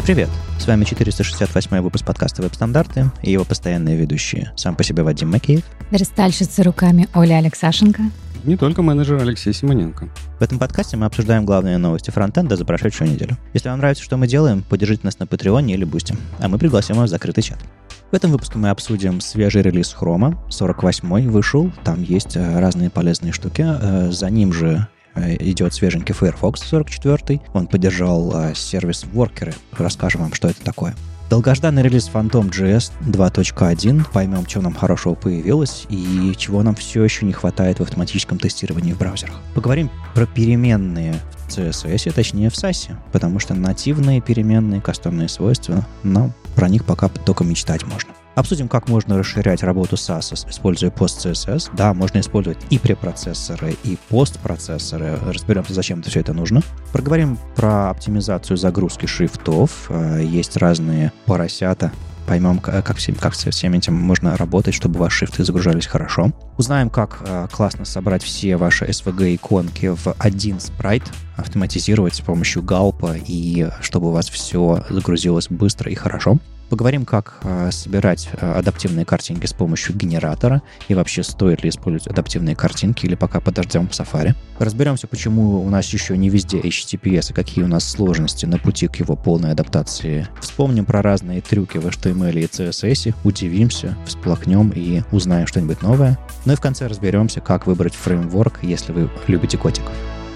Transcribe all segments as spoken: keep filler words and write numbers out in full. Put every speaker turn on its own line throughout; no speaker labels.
Привет! С вами четыреста шестьдесят восьмой выпуск подкаста «Веб-стандарты» и его постоянные ведущие. Сам по себе Вадим Макеев.
Верстальщица руками Оля Алексашенко.
Не только менеджер Алексей Симоненко.
В этом подкасте мы обсуждаем главные новости фронтенда за прошедшую неделю. Если вам нравится, что мы делаем, поддержите нас на Патреоне или Бусти, а мы пригласим вас в закрытый чат. В этом выпуске мы обсудим свежий релиз Chrome, сорок восьмой вышел, там есть разные полезные штуки. За ним же идет свеженький Firefox сорок четвёртый. Он поддержал сервис воркеры. Расскажем вам, что это такое. Долгожданный релиз Phantom.js два точка один. Поймем, что нам хорошего появилось и чего нам все еще не хватает в автоматическом тестировании в браузерах. Поговорим про переменные в си эс эс, точнее в сасе, потому что нативные переменные, кастомные свойства, но про них пока только мечтать можно. Обсудим, как можно расширять работу саса, используя пост-си эс эс. Да, можно использовать и препроцессоры, и постпроцессоры. Разберемся, зачем все это нужно. Проговорим про оптимизацию загрузки шрифтов. Есть разные поросята. Поймем, как, всем, как со всем этим можно работать, чтобы ваши шрифты загружались хорошо. Узнаем, как классно собрать все ваши эс ви джи-иконки в один спрайт, автоматизировать с помощью галпа, и чтобы у вас все загрузилось быстро и хорошо. Поговорим, как э, собирать э, адаптивные картинки с помощью генератора и вообще стоит ли использовать адаптивные картинки или пока подождем в Safari. Разберемся, почему у нас еще не везде эйч ти ти пи эс и какие у нас сложности на пути к его полной адаптации. Вспомним про разные трюки в эйч ти эм эль и си эс эс, удивимся, всплакнем и узнаем что-нибудь новое. Ну и в конце разберемся, как выбрать фреймворк, если вы любите котиков.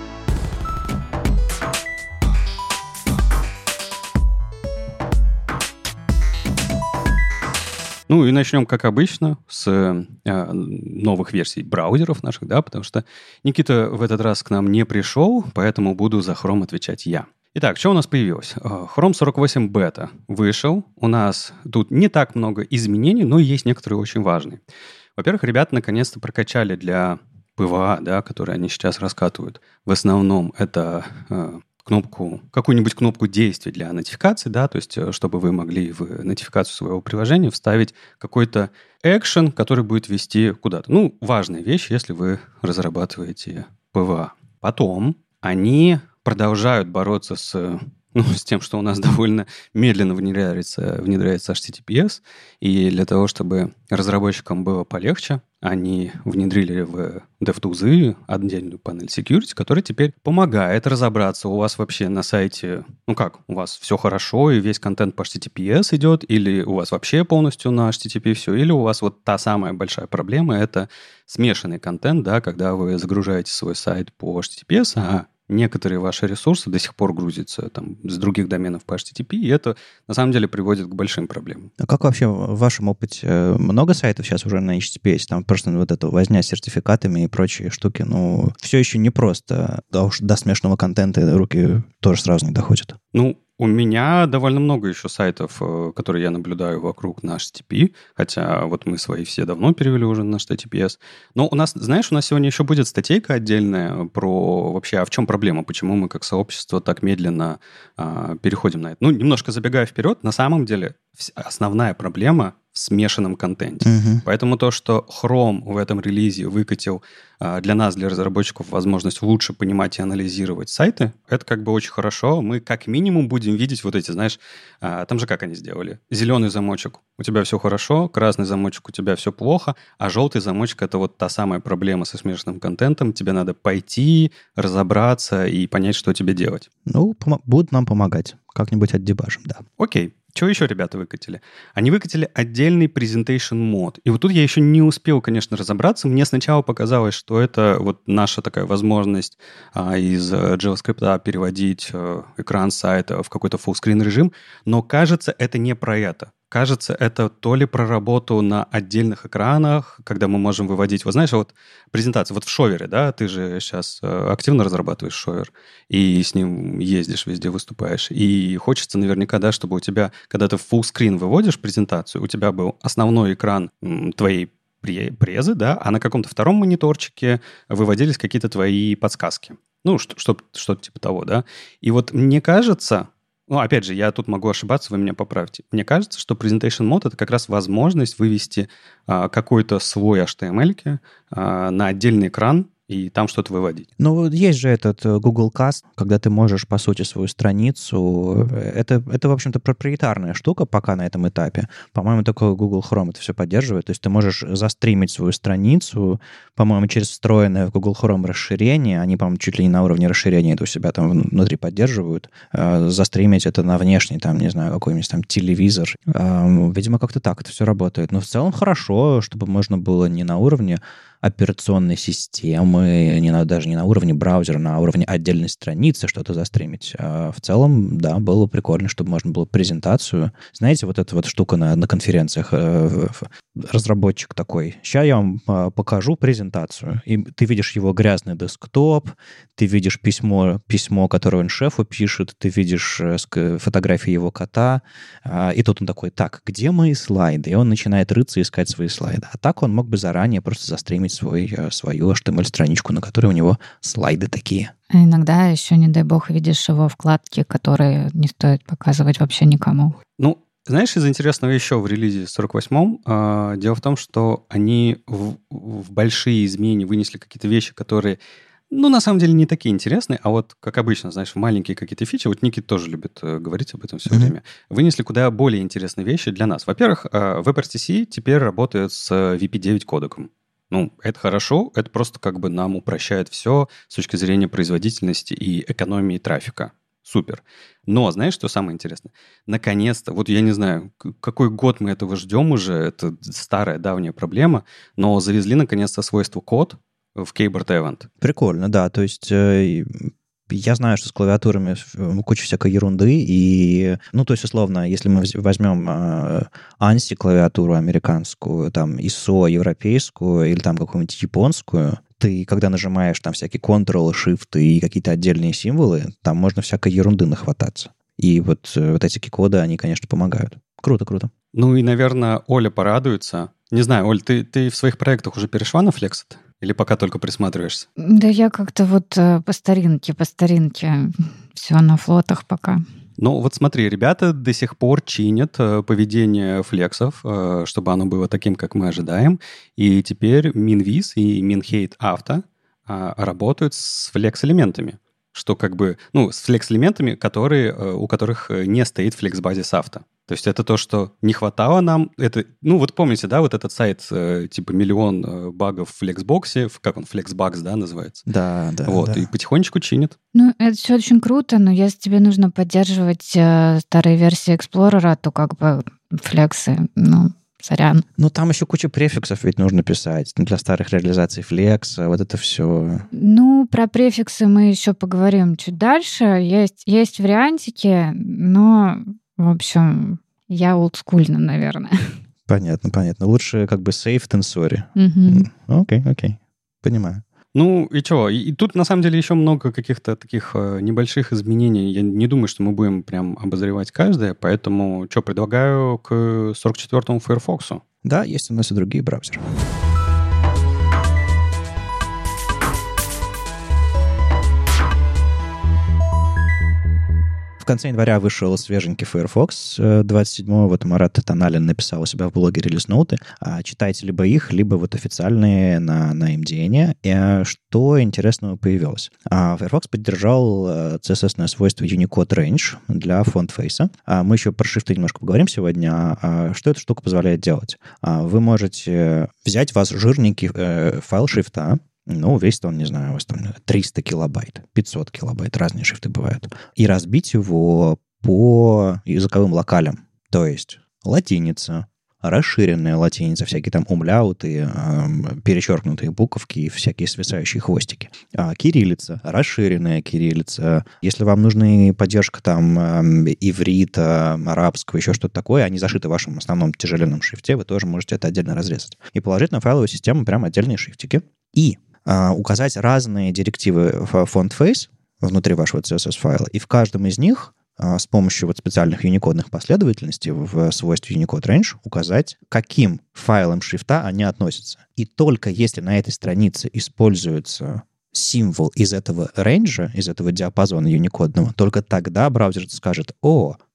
Ну и начнем, как обычно, с э, новых версий браузеров наших, да, потому что Никита в этот раз к нам не пришел, поэтому буду за Chrome отвечать я. Итак, что у нас появилось? Chrome сорок восемь бета вышел. У нас тут не так много изменений, но есть некоторые очень важные. Во-первых, ребята наконец-то прокачали для пи ви эй, да, которые они сейчас раскатывают. В основном это... Э, кнопку, какую-нибудь кнопку действий для нотификации, да, то есть чтобы вы могли в нотификацию своего приложения вставить какой-то экшен, который будет вести куда-то. Ну, важная вещь, если вы разрабатываете пи ви эй. Потом они продолжают бороться с, ну, с тем, что у нас довольно медленно внедряется, внедряется эйч ти ти пи эс, и для того, чтобы разработчикам было полегче, они внедрили в DevTools отдельную панель Security, которая теперь помогает разобраться, у вас вообще на сайте, ну как, у вас все хорошо, и весь контент по эйч ти ти пи эс идет, или у вас вообще полностью на эйч ти ти пи все, или у вас вот та самая большая проблема, это смешанный контент, да, когда вы загружаете свой сайт по эйч ти ти пи эс, а некоторые ваши ресурсы до сих пор грузятся там, с других доменов по эйч ти ти пи, и это на самом деле приводит к большим проблемам.
А как вообще в вашем опыте? Много сайтов сейчас уже на эйч ти ти пи эс? Там просто вот эта возня с сертификатами и прочие штуки, ну, все еще непросто. Да уж до смешанного контента руки тоже сразу не доходят.
Ну, у меня довольно много еще сайтов, которые я наблюдаю вокруг на эйч ти ти пи, хотя вот мы свои все давно перевели уже на эйч ти ти пи эс. Но у нас, знаешь, у нас сегодня еще будет статейка отдельная про вообще, а в чем проблема, почему мы как сообщество так медленно а, переходим на это. Ну, немножко забегая вперед, на самом деле основная проблема в смешанном контенте. Uh-huh. Поэтому то, что Chrome в этом релизе выкатил а, для нас, для разработчиков, возможность лучше понимать и анализировать сайты, это как бы очень хорошо. Мы как минимум будем видеть вот эти, знаешь, а, там же как они сделали. Зеленый замочек, у тебя все хорошо, красный замочек, у тебя все плохо, а желтый замочек — это вот та самая проблема со смешанным контентом. Тебе надо пойти, разобраться и понять, что тебе делать.
Ну, пом- будут нам помогать. Как-нибудь отдебажим, да.
Окей. Что еще ребята выкатили? Они выкатили отдельный presentation мод. И вот тут я еще не успел, конечно, разобраться. Мне сначала показалось, что это вот наша такая возможность а, из JavaScript переводить а, экран сайта в какой-то full-screen режим. Но кажется, это не про это. Кажется, это то ли про работу на отдельных экранах, когда мы можем выводить... Вот знаешь, вот презентация, вот в шовере, да, ты же сейчас активно разрабатываешь шовер, и с ним ездишь, везде выступаешь, и хочется наверняка, да, чтобы у тебя, когда ты в full screen выводишь презентацию, у тебя был основной экран твоей презы, да, а на каком-то втором мониторчике выводились какие-то твои подсказки. Ну, что, что, что-то типа того, да. И вот мне кажется... Ну, опять же, я тут могу ошибаться, вы меня поправьте. Мне кажется, что Presentation Mode — это как раз возможность вывести а, какой-то свой эйч ти эм эль а, на отдельный экран и там что-то выводить.
Ну, вот есть же этот Google Cast, когда ты можешь, по сути, свою страницу... Это, это, в общем-то, проприетарная штука пока на этом этапе. По-моему, только Google Chrome это все поддерживает. То есть ты можешь застримить свою страницу, по-моему, через встроенное в Google Chrome расширение. Они, по-моему, чуть ли не на уровне расширения это у себя там внутри поддерживают. Застримить это на внешний, там, не знаю, какой-нибудь там телевизор. Видимо, как-то так это все работает. Но в целом хорошо, чтобы можно было не на уровне операционной системы, не на, даже не на уровне браузера, на уровне отдельной страницы что-то застримить. А в целом, да, было прикольно, чтобы можно было презентацию. Знаете, вот эта вот штука на, на конференциях, э, разработчик такой, сейчас я вам э, покажу презентацию. И ты видишь его грязный десктоп, ты видишь письмо, письмо, которое он шефу пишет, ты видишь э, фотографии его кота, э, и тут он такой, так, где мои слайды? И он начинает рыться и искать свои слайды. А так он мог бы заранее просто застримить свой, свою эйч ти эм эль-страничку, на которой у него слайды такие.
А иногда еще, не дай бог, видишь его вкладки, которые не стоит показывать вообще никому.
Ну, знаешь, из интересного еще в релизе сорок восьмом э, дело в том, что они в, в большие изменения вынесли какие-то вещи, которые, ну, на самом деле не такие интересные, а вот, как обычно, знаешь, маленькие какие-то фичи, вот Никит тоже любит э, говорить об этом все mm-hmm. время, вынесли куда более интересные вещи для нас. Во-первых, э, WebRTC теперь работает с ви пи девять кодеком. Ну, это хорошо, это просто как бы нам упрощает все с точки зрения производительности и экономии трафика. Супер. Но знаешь, что самое интересное? Наконец-то, вот я не знаю, какой год мы этого ждем уже, это старая давняя проблема, но завезли наконец-то свойство код в Keybert Event.
Прикольно, да, то есть... Э... Я знаю, что с клавиатурами куча всякой ерунды, и, ну, то есть, условно, если мы возьмем э, анси клавиатуру американскую, там, ай эс о европейскую или там какую-нибудь японскую, ты, когда нажимаешь там всякие Ctrl, Shift и какие-то отдельные символы, там можно всякой ерунды нахвататься. И вот, вот эти коды, они, конечно, помогают. Круто, круто.
Ну и, наверное, Оля порадуется. Не знаю, Оль, ты, ты в своих проектах уже перешла на Flexit? Или пока только присматриваешься?
Да я как-то вот по старинке, по старинке. Все на флотах пока.
Ну вот смотри, ребята до сих пор чинят поведение флексов, чтобы оно было таким, как мы ожидаем. И теперь Minviz и Minhate Auto работают с флекс-элементами. Что как бы, ну, с флекс-элементами, которые, у которых не стоит флексбазис авто. То есть это то, что не хватало нам. Это, ну, вот помните, да, вот этот сайт, э, типа миллион э, багов в флексбоксе, как он, FlexBugs, да, называется?
Да, да.
Вот,
да.
И потихонечку чинит.
Ну, это все очень круто, но если тебе нужно поддерживать э, старые версии Explorer, то как бы флексы, ну, сорян.
Ну, там еще куча префиксов ведь нужно писать для старых реализаций флекса, вот это все.
Ну, про префиксы мы еще поговорим чуть дальше. Есть, есть вариантики, но, в общем, я олдскульна, наверное.
Понятно, понятно. Лучше как бы safe than sorry.
Угу.
Окей, окей. Понимаю.
Ну и что? И, и тут на самом деле еще много каких-то таких э, небольших изменений. Я не думаю, что мы будем прям обозревать каждое, поэтому что, предлагаю к сорок четвёртому Firefox.
Да, есть у нас и другие браузеры. В конце января вышел свеженький Firefox двадцать седьмого. Вот Марат Таналин написал у себя в блоге релиз-ноуты. Читайте либо их, либо вот официальные на, на эм ди эн. И что интересного появилось? Firefox поддержал си эс эс-ное свойство Unicode Range для фонт-фейса. Мы еще про шрифты немножко поговорим сегодня. Что эта штука позволяет делать? Вы можете взять у вас жирненький файл шрифта, ну, весит он, не знаю, у вас там триста килобайт, пятьсот килобайт, разные шрифты бывают, и разбить его по языковым локалям. То есть латиница, расширенная латиница, всякие там умляуты, э, перечеркнутые буковки и всякие свисающие хвостики. А кириллица, расширенная кириллица. Если вам нужна поддержка там э, иврита, арабского, еще что-то такое, они зашиты в вашем основном тяжеленном шрифте, вы тоже можете это отдельно разрезать. И положить на файловую систему прям отдельные шрифтики. И указать разные директивы в фонд-фейс внутри вашего си эс эс-файла, и в каждом из них с помощью вот специальных юникодных последовательностей в свойстве Unicode Range указать, к каким файлам шрифта они относятся. И только если на этой странице используется символ из этого рейнджа, из этого диапазона юникодного, только тогда браузер скажет: «О,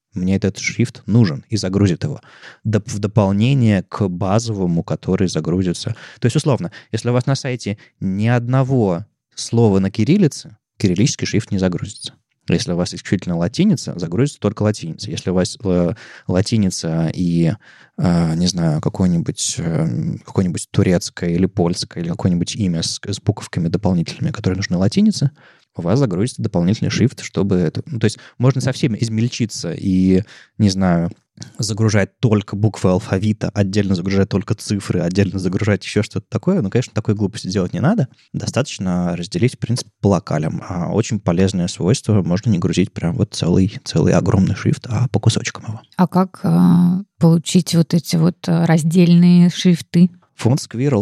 Мне этот шрифт нужен и загрузит его. Доп- в дополнение к базовому, который загрузится. То есть, условно, если у вас на сайте ни одного слова на кириллице, кириллический шрифт не загрузится. Если у вас исключительно латиница, загрузится только латиница. Если у вас э, латиница и, э, не знаю, какое-нибудь, э, какое-нибудь турецкое или польское, или какое-нибудь имя с, с буковками дополнительными, которые нужны латинице, у вас загрузится дополнительный шрифт, чтобы это... Ну, то есть можно со всеми измельчиться и, не знаю, загружать только буквы алфавита, отдельно загружать только цифры, отдельно загружать еще что-то такое. Ну, конечно, такой глупости делать не надо. Достаточно разделить, в принципе, по локалям. А очень полезное свойство. Можно не грузить прям вот целый, целый огромный шрифт, а по кусочкам его.
А как э, получить вот эти вот раздельные шрифты?
Фонд Squirrel.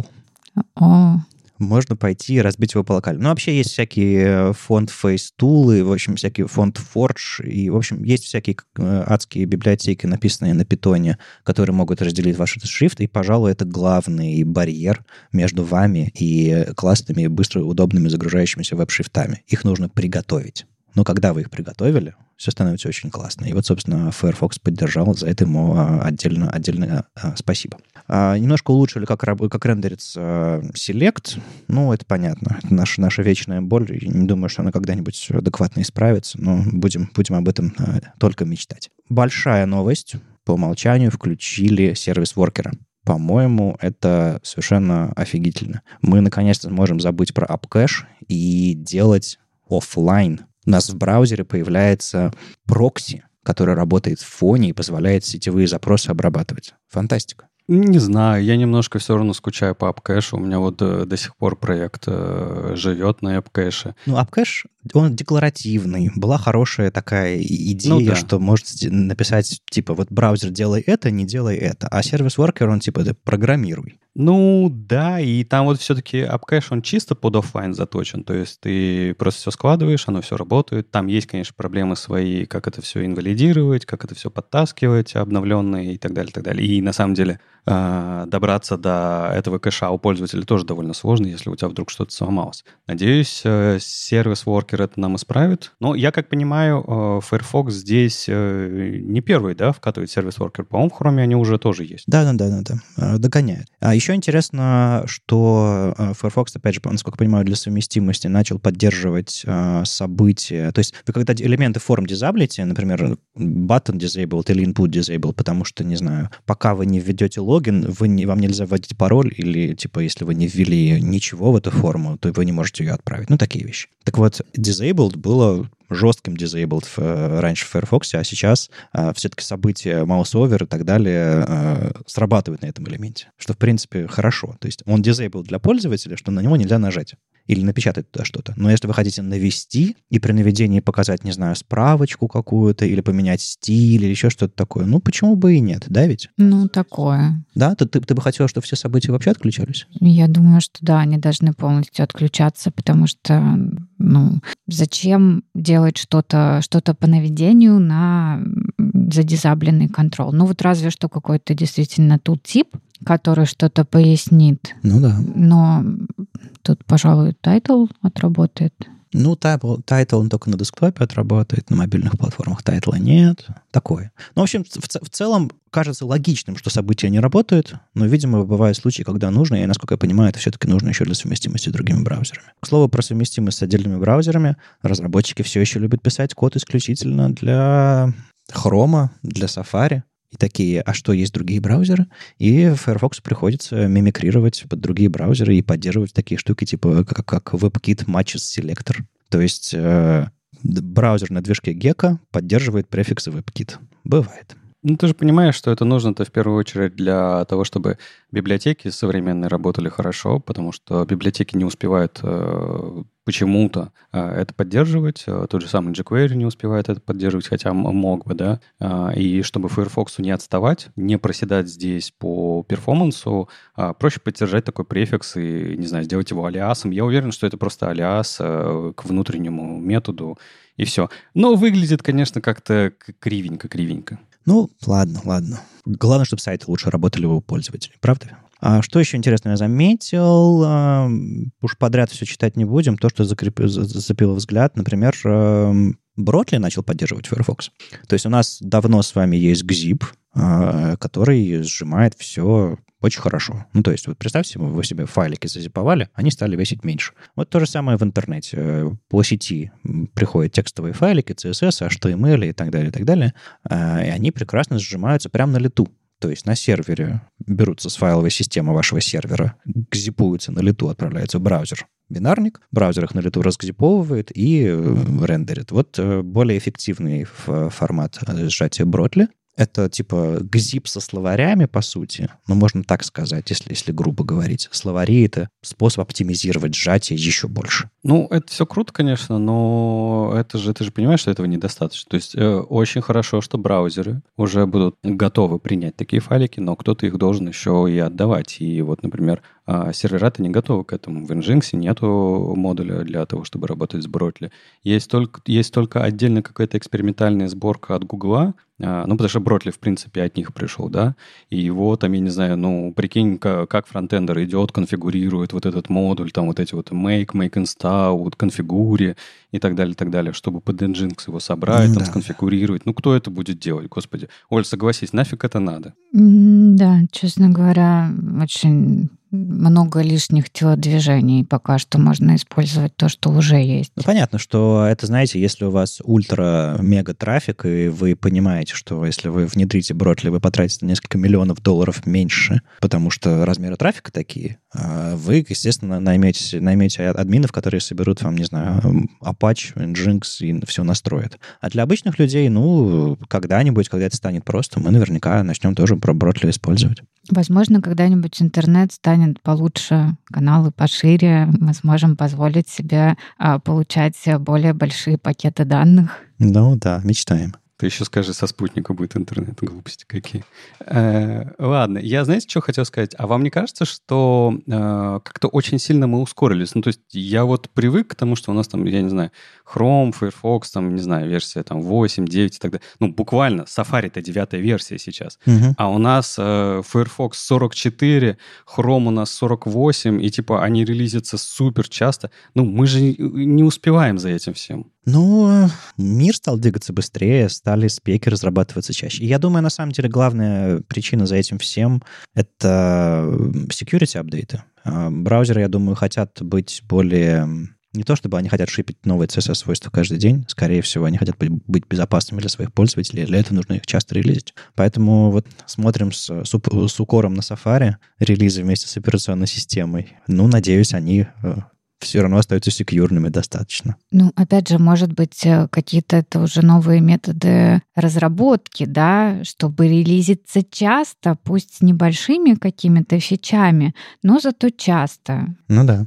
О,
Можно пойти и разбить его по локалям. Ну, вообще есть всякие фонд Face-тулы, в общем, всякие фонд Forge, и, в общем, есть всякие адские библиотеки, написанные на питоне, которые могут разделить ваш шрифт, и, пожалуй, это главный барьер между вами и классными, быстро, удобными, загружающимися веб-шрифтами. Их нужно приготовить. Но когда вы их приготовили, все становится очень классно. И вот, собственно, Firefox поддержал, за это ему отдельно, отдельно спасибо. Немножко улучшили, как, как рендерится Select. Ну, это понятно. Это наша, наша вечная боль. И не думаю, что она когда-нибудь адекватно исправится, но будем, будем об этом только мечтать. Большая новость. По умолчанию включили сервис воркера. По-моему, это совершенно офигительно. Мы, наконец-то, можем забыть про AppCache и делать офлайн. У нас в браузере появляется прокси, который работает в фоне и позволяет сетевые запросы обрабатывать. Фантастика.
Не знаю, я немножко все равно скучаю по AppCache. У меня вот до, до сих пор проект э, живет на AppCache.
Ну, AppCache, он декларативный. Была хорошая такая идея, ну, да. что можете написать, типа, вот браузер делай это, не делай это. А сервис-воркер, он типа, программируй.
Ну, да, и там вот все-таки AppCache, он чисто под офлайн заточен. То есть ты просто все складываешь, оно все работает. Там есть, конечно, проблемы свои, как это все инвалидировать, как это все подтаскивать, обновленные и так далее, и так далее. И на самом деле добраться до этого кэша у пользователя тоже довольно сложно, если у тебя вдруг что-то сломалось. Надеюсь, сервис-воркер это нам исправит. Но я как понимаю, Firefox здесь не первый, да, вкатывает сервис-воркер. По-моему, в Chrome они уже тоже есть.
Да-да-да, догоняет. А еще интересно, что Firefox, опять же, насколько я понимаю, для совместимости начал поддерживать события. То есть вы когда элементы форм дизаблите, например, button disabled или input disabled, потому что, не знаю, пока вы не введете логин, вы не, вам нельзя вводить пароль, или, типа, если вы не ввели ничего в эту форму, то вы не можете ее отправить. Ну, такие вещи. Так вот, disabled было жестким disabled в, раньше в Firefox, а сейчас а, все-таки события mouse-over и так далее а, срабатывают на этом элементе, что, в принципе, хорошо. То есть он disabled для пользователя, что на него нельзя нажать или напечатать туда что-то. Но если вы хотите навести и при наведении показать, не знаю, справочку какую-то или поменять стиль или еще что-то такое, ну, почему бы и нет, да ведь?
Ну, такое.
Да? Ты, ты, ты бы хотела, чтобы все события вообще отключались?
Я думаю, что да, они должны полностью отключаться, потому что, ну, зачем делать что-то, что-то по наведению на задизабленный контрол? Ну, вот разве что какой-то действительно тултип, который что-то пояснит.
Ну да.
Но тут, пожалуй, Title отработает.
Ну, Title, title он только на десктопе отработает, на мобильных платформах Title нет. Такое. Ну, в общем, в, в целом кажется логичным, что события не работают, но, видимо, бывают случаи, когда нужно, и, насколько я понимаю, это все-таки нужно еще для совместимости с другими браузерами. К слову, про совместимость с отдельными браузерами. Разработчики все еще любят писать код исключительно для Chrome, для Safari. И такие, а что, есть другие браузеры? И Firefox приходится мимикрировать под другие браузеры и поддерживать такие штуки, типа как, как WebKit Matches Selector. То есть э, браузер на движке Gecko поддерживает префиксы WebKit. Бывает.
Ну, ты же понимаешь, что это нужно-то в первую очередь для того, чтобы библиотеки современные работали хорошо, потому что библиотеки не успевают э, почему-то э, это поддерживать. Тот же самый jQuery не успевает это поддерживать, хотя мог бы, да. Э, и чтобы Firefox не отставать, не проседать здесь по перформансу, э, проще поддержать такой префикс и, не знаю, сделать его алиасом. Я уверен, что это просто алиас э, к внутреннему методу, и все. Но выглядит, конечно, как-то кривенько-кривенько.
Ну, ладно, ладно. Главное, чтобы сайты лучше работали у пользователей, правда? А что еще интересно я заметил? А, уж подряд все читать не будем. То, что закреп... зацепило взгляд, например, Бротли начал поддерживать Firefox. То есть у нас давно с вами есть гзип, который сжимает все очень хорошо. Ну, то есть вот представьте, вы себе файлики зазиповали, они стали весить меньше. Вот то же самое в интернете. По сети приходят текстовые файлики, си эс эс, эйч ти эм эль и так далее, и так далее, и они прекрасно сжимаются прямо на лету. То есть на сервере берутся с файловой системы вашего сервера, гзипуются на лету, отправляются в браузер. Бинарник, браузер их на лету разгзиповывает и рендерит. Вот более эффективный формат сжатия Бротли. Это типа гзип со словарями, по сути. Ну, можно так сказать, если, если грубо говорить. Словари — это способ оптимизировать сжатие еще больше.
Ну, это все круто, конечно, но это же, ты же понимаешь, что этого недостаточно. То есть э, очень хорошо, что браузеры уже будут готовы принять такие файлики, но кто-то их должен еще и отдавать. И вот, например, э, сервера-то не готовы к этому. В Nginx нету модуля для того, чтобы работать с Бротли. Есть только, есть только отдельно какая-то экспериментальная сборка от Гугла, э, ну, потому что Бротли, в принципе, от них пришел, да, и его там, я не знаю, ну, прикинь, как, как фронтендер идет, конфигурирует вот этот модуль, там вот эти вот make, make install, вот конфигуре и так далее, и так далее, чтобы под Nginx его собрать, mm, там, да. сконфигурировать. Ну, кто это будет делать, господи? Оль, согласись, нафиг это надо?
Да, честно говоря, очень много лишних телодвижений. Пока что можно использовать то, что уже есть.
Ну, понятно, что это, знаете, если у вас ультра-мега-трафик, и вы понимаете, что если вы внедрите Бротли, вы потратите несколько миллионов долларов меньше, потому что размеры трафика такие, вы, естественно, наймете, наймете админов, которые соберут вам, не знаю, Apache, Nginx и все настроят. А для обычных людей, ну, когда-нибудь, когда это станет просто, мы наверняка начнем тоже про Бротли использовать.
Возможно, когда-нибудь интернет станет получше, каналы пошире, мы сможем позволить себе а, получать более большие пакеты данных.
Ну да, мечтаем.
Ты еще скажи, со спутника будет интернет. Глупости какие. Э, ладно, я, знаете, что хотел сказать? А вам не кажется, что э, как-то очень сильно мы ускорились? Ну, то есть я вот привык к тому, что у нас там, я не знаю, Chrome, Firefox, там, не знаю, версия там восемь, девять и так далее. Ну, буквально, Safari-то девятая версия сейчас. Угу. А у нас э, Firefox сорок четыре, Chrome у нас сорок восемь, и типа они релизятся супер часто. Ну, мы же не успеваем за этим всем.
Ну, мир стал двигаться быстрее, стали спеки разрабатываться чаще. И я думаю, на самом деле, главная причина за этим всем — это security апдейты. Браузеры, я думаю, хотят быть более... Не то чтобы они хотят шипить новые си эс эс-свойства каждый день, скорее всего, они хотят быть безопасными для своих пользователей, для этого нужно их часто релизить. Поэтому вот смотрим с, с укором на Safari релизы вместе с операционной системой. Ну, надеюсь, они... все равно остаются секьюрными достаточно.
Ну, опять же, может быть, какие-то это уже новые методы разработки, да, чтобы релизиться часто, пусть с небольшими какими-то фичами, но зато часто.
Ну да.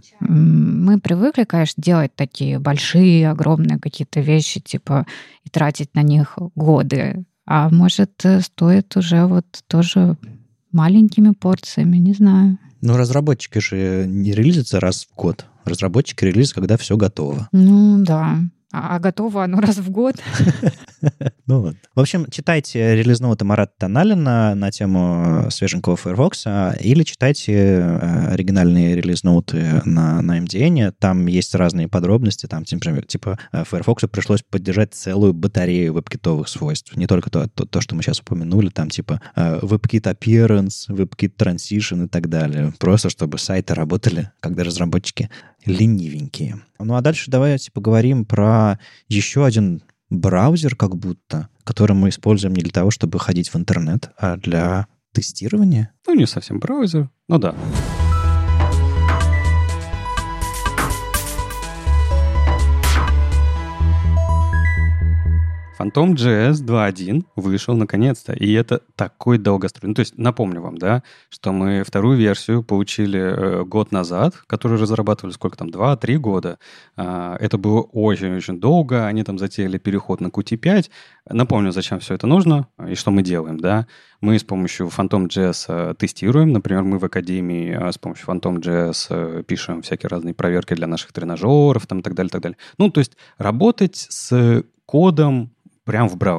Мы привыкли, конечно, делать такие большие, огромные какие-то вещи, типа, и тратить на них годы. А может, стоит уже вот тоже маленькими порциями, не знаю.
Ну, разработчики же не релизятся раз в год. Разработчики релизят, когда все готово.
Ну, да. А, а готово оно раз в год.
Ну ладно. В общем, читайте релиз-ноуты Марата Тоналина на тему свеженького Firefox, или читайте оригинальные релиз-ноуты на, на эм ди эн. Там есть разные подробности. Там, например, типа Firefox пришлось поддержать целую батарею веб-китовых свойств. Не только то, то, то, что мы сейчас упомянули, там типа WebKit Appearance, WebKit Transition и так далее. Просто чтобы сайты работали, когда разработчики ленивенькие. Ну а дальше давайте поговорим про еще один браузер, как будто, который мы используем не для того, чтобы ходить в интернет, а для тестирования.
Ну, не совсем браузер, ну да. Phantom джей эс два точка один вышел наконец-то, и это такой долгострой. Ну, то есть, напомню вам, да, что мы вторую версию получили э, год назад, которую разрабатывали сколько там, два-три года. Э, это было очень-очень долго, они там затеяли переход на кью ти пять. Напомню, зачем все это нужно и что мы делаем, да. Мы с помощью Phantom джей эс тестируем, например, мы в Академии с помощью Phantom джей эс пишем всякие разные проверки для наших тренажеров, там, и так далее, и так далее. Ну, то есть, работать с кодом прямо в браузере.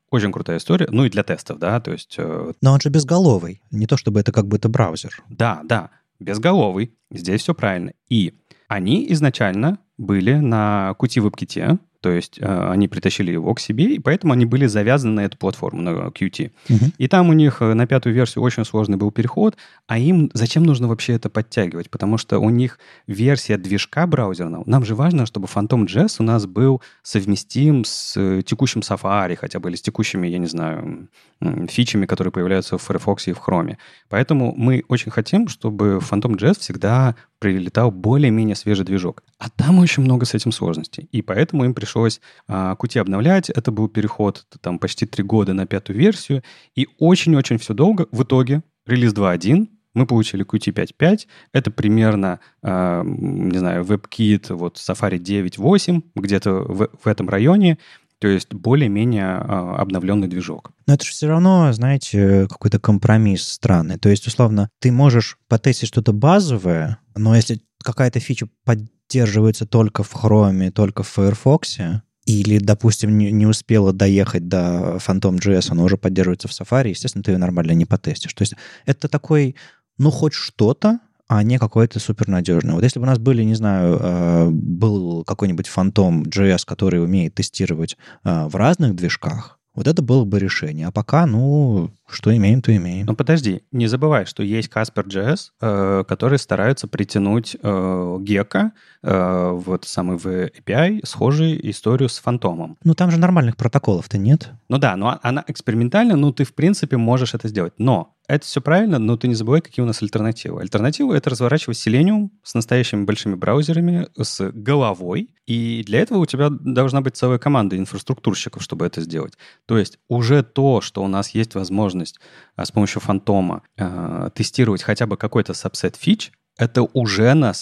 очень крутая история. Ну и для тестов, да, то есть... Э...
Но он же безголовый. Не то чтобы это как бы это браузер.
Да, да, безголовый. Здесь все правильно. И они изначально были на Qt WebKit, то есть э, они притащили его к себе, и поэтому они были завязаны на эту платформу, на Qt. Uh-huh. И там у них на пятую версию очень сложный был переход, а им зачем нужно вообще это подтягивать? Потому что у них версия движка браузерного. Нам же важно, чтобы Phantom.js у нас был совместим с текущим Safari хотя бы, или с текущими, я не знаю, фичами, которые появляются в Firefox и в Chrome. Поэтому мы очень хотим, чтобы Phantom.js всегда прилетал более-менее свежий движок. А там очень много с этим сложностей. И поэтому им пришлось а, Qt обновлять. Это был переход там почти три года на пятую версию. И очень-очень все долго. В итоге релиз два точка один, мы получили Qt пять точка пять. Это примерно, а, не знаю, WebKit, вот Safari девять точка восемь, где-то в, в этом районе. То есть более-менее а, обновленный движок.
Но это же все равно, знаете, какой-то компромисс странный. То есть, условно, ты можешь потестить что-то базовое, но если какая-то фича поддерживается только в Chrome, только в Firefox, или, допустим, не, не успела доехать до Phantom.js, она уже поддерживается в Safari, естественно, ты ее нормально не потестишь. То есть это такой, ну, хоть что-то, а не какой-то супернадежный. Вот если бы у нас были, не знаю, был какой-нибудь Phantom.js, который умеет тестировать в разных движках, вот это было бы решение. А пока, ну, что имеем, то имеем.
Ну, подожди, не забывай, что есть Casper.js, э, которые стараются притянуть э, Gecko э, вот самый в эй пи ай, схожую историю с Фантомом.
Ну, там же нормальных протоколов-то нет.
Ну да, но она экспериментальна, ну, ты, в принципе, можешь это сделать. Но это все правильно, но ты не забывай, какие у нас альтернативы. Альтернатива — это разворачивать Selenium с настоящими большими браузерами, с головой, и для этого у тебя должна быть целая команда инфраструктурщиков, чтобы это сделать. То есть уже то, что у нас есть возможность с помощью Фантома э, тестировать хотя бы какой-то сабсет фич, это уже нас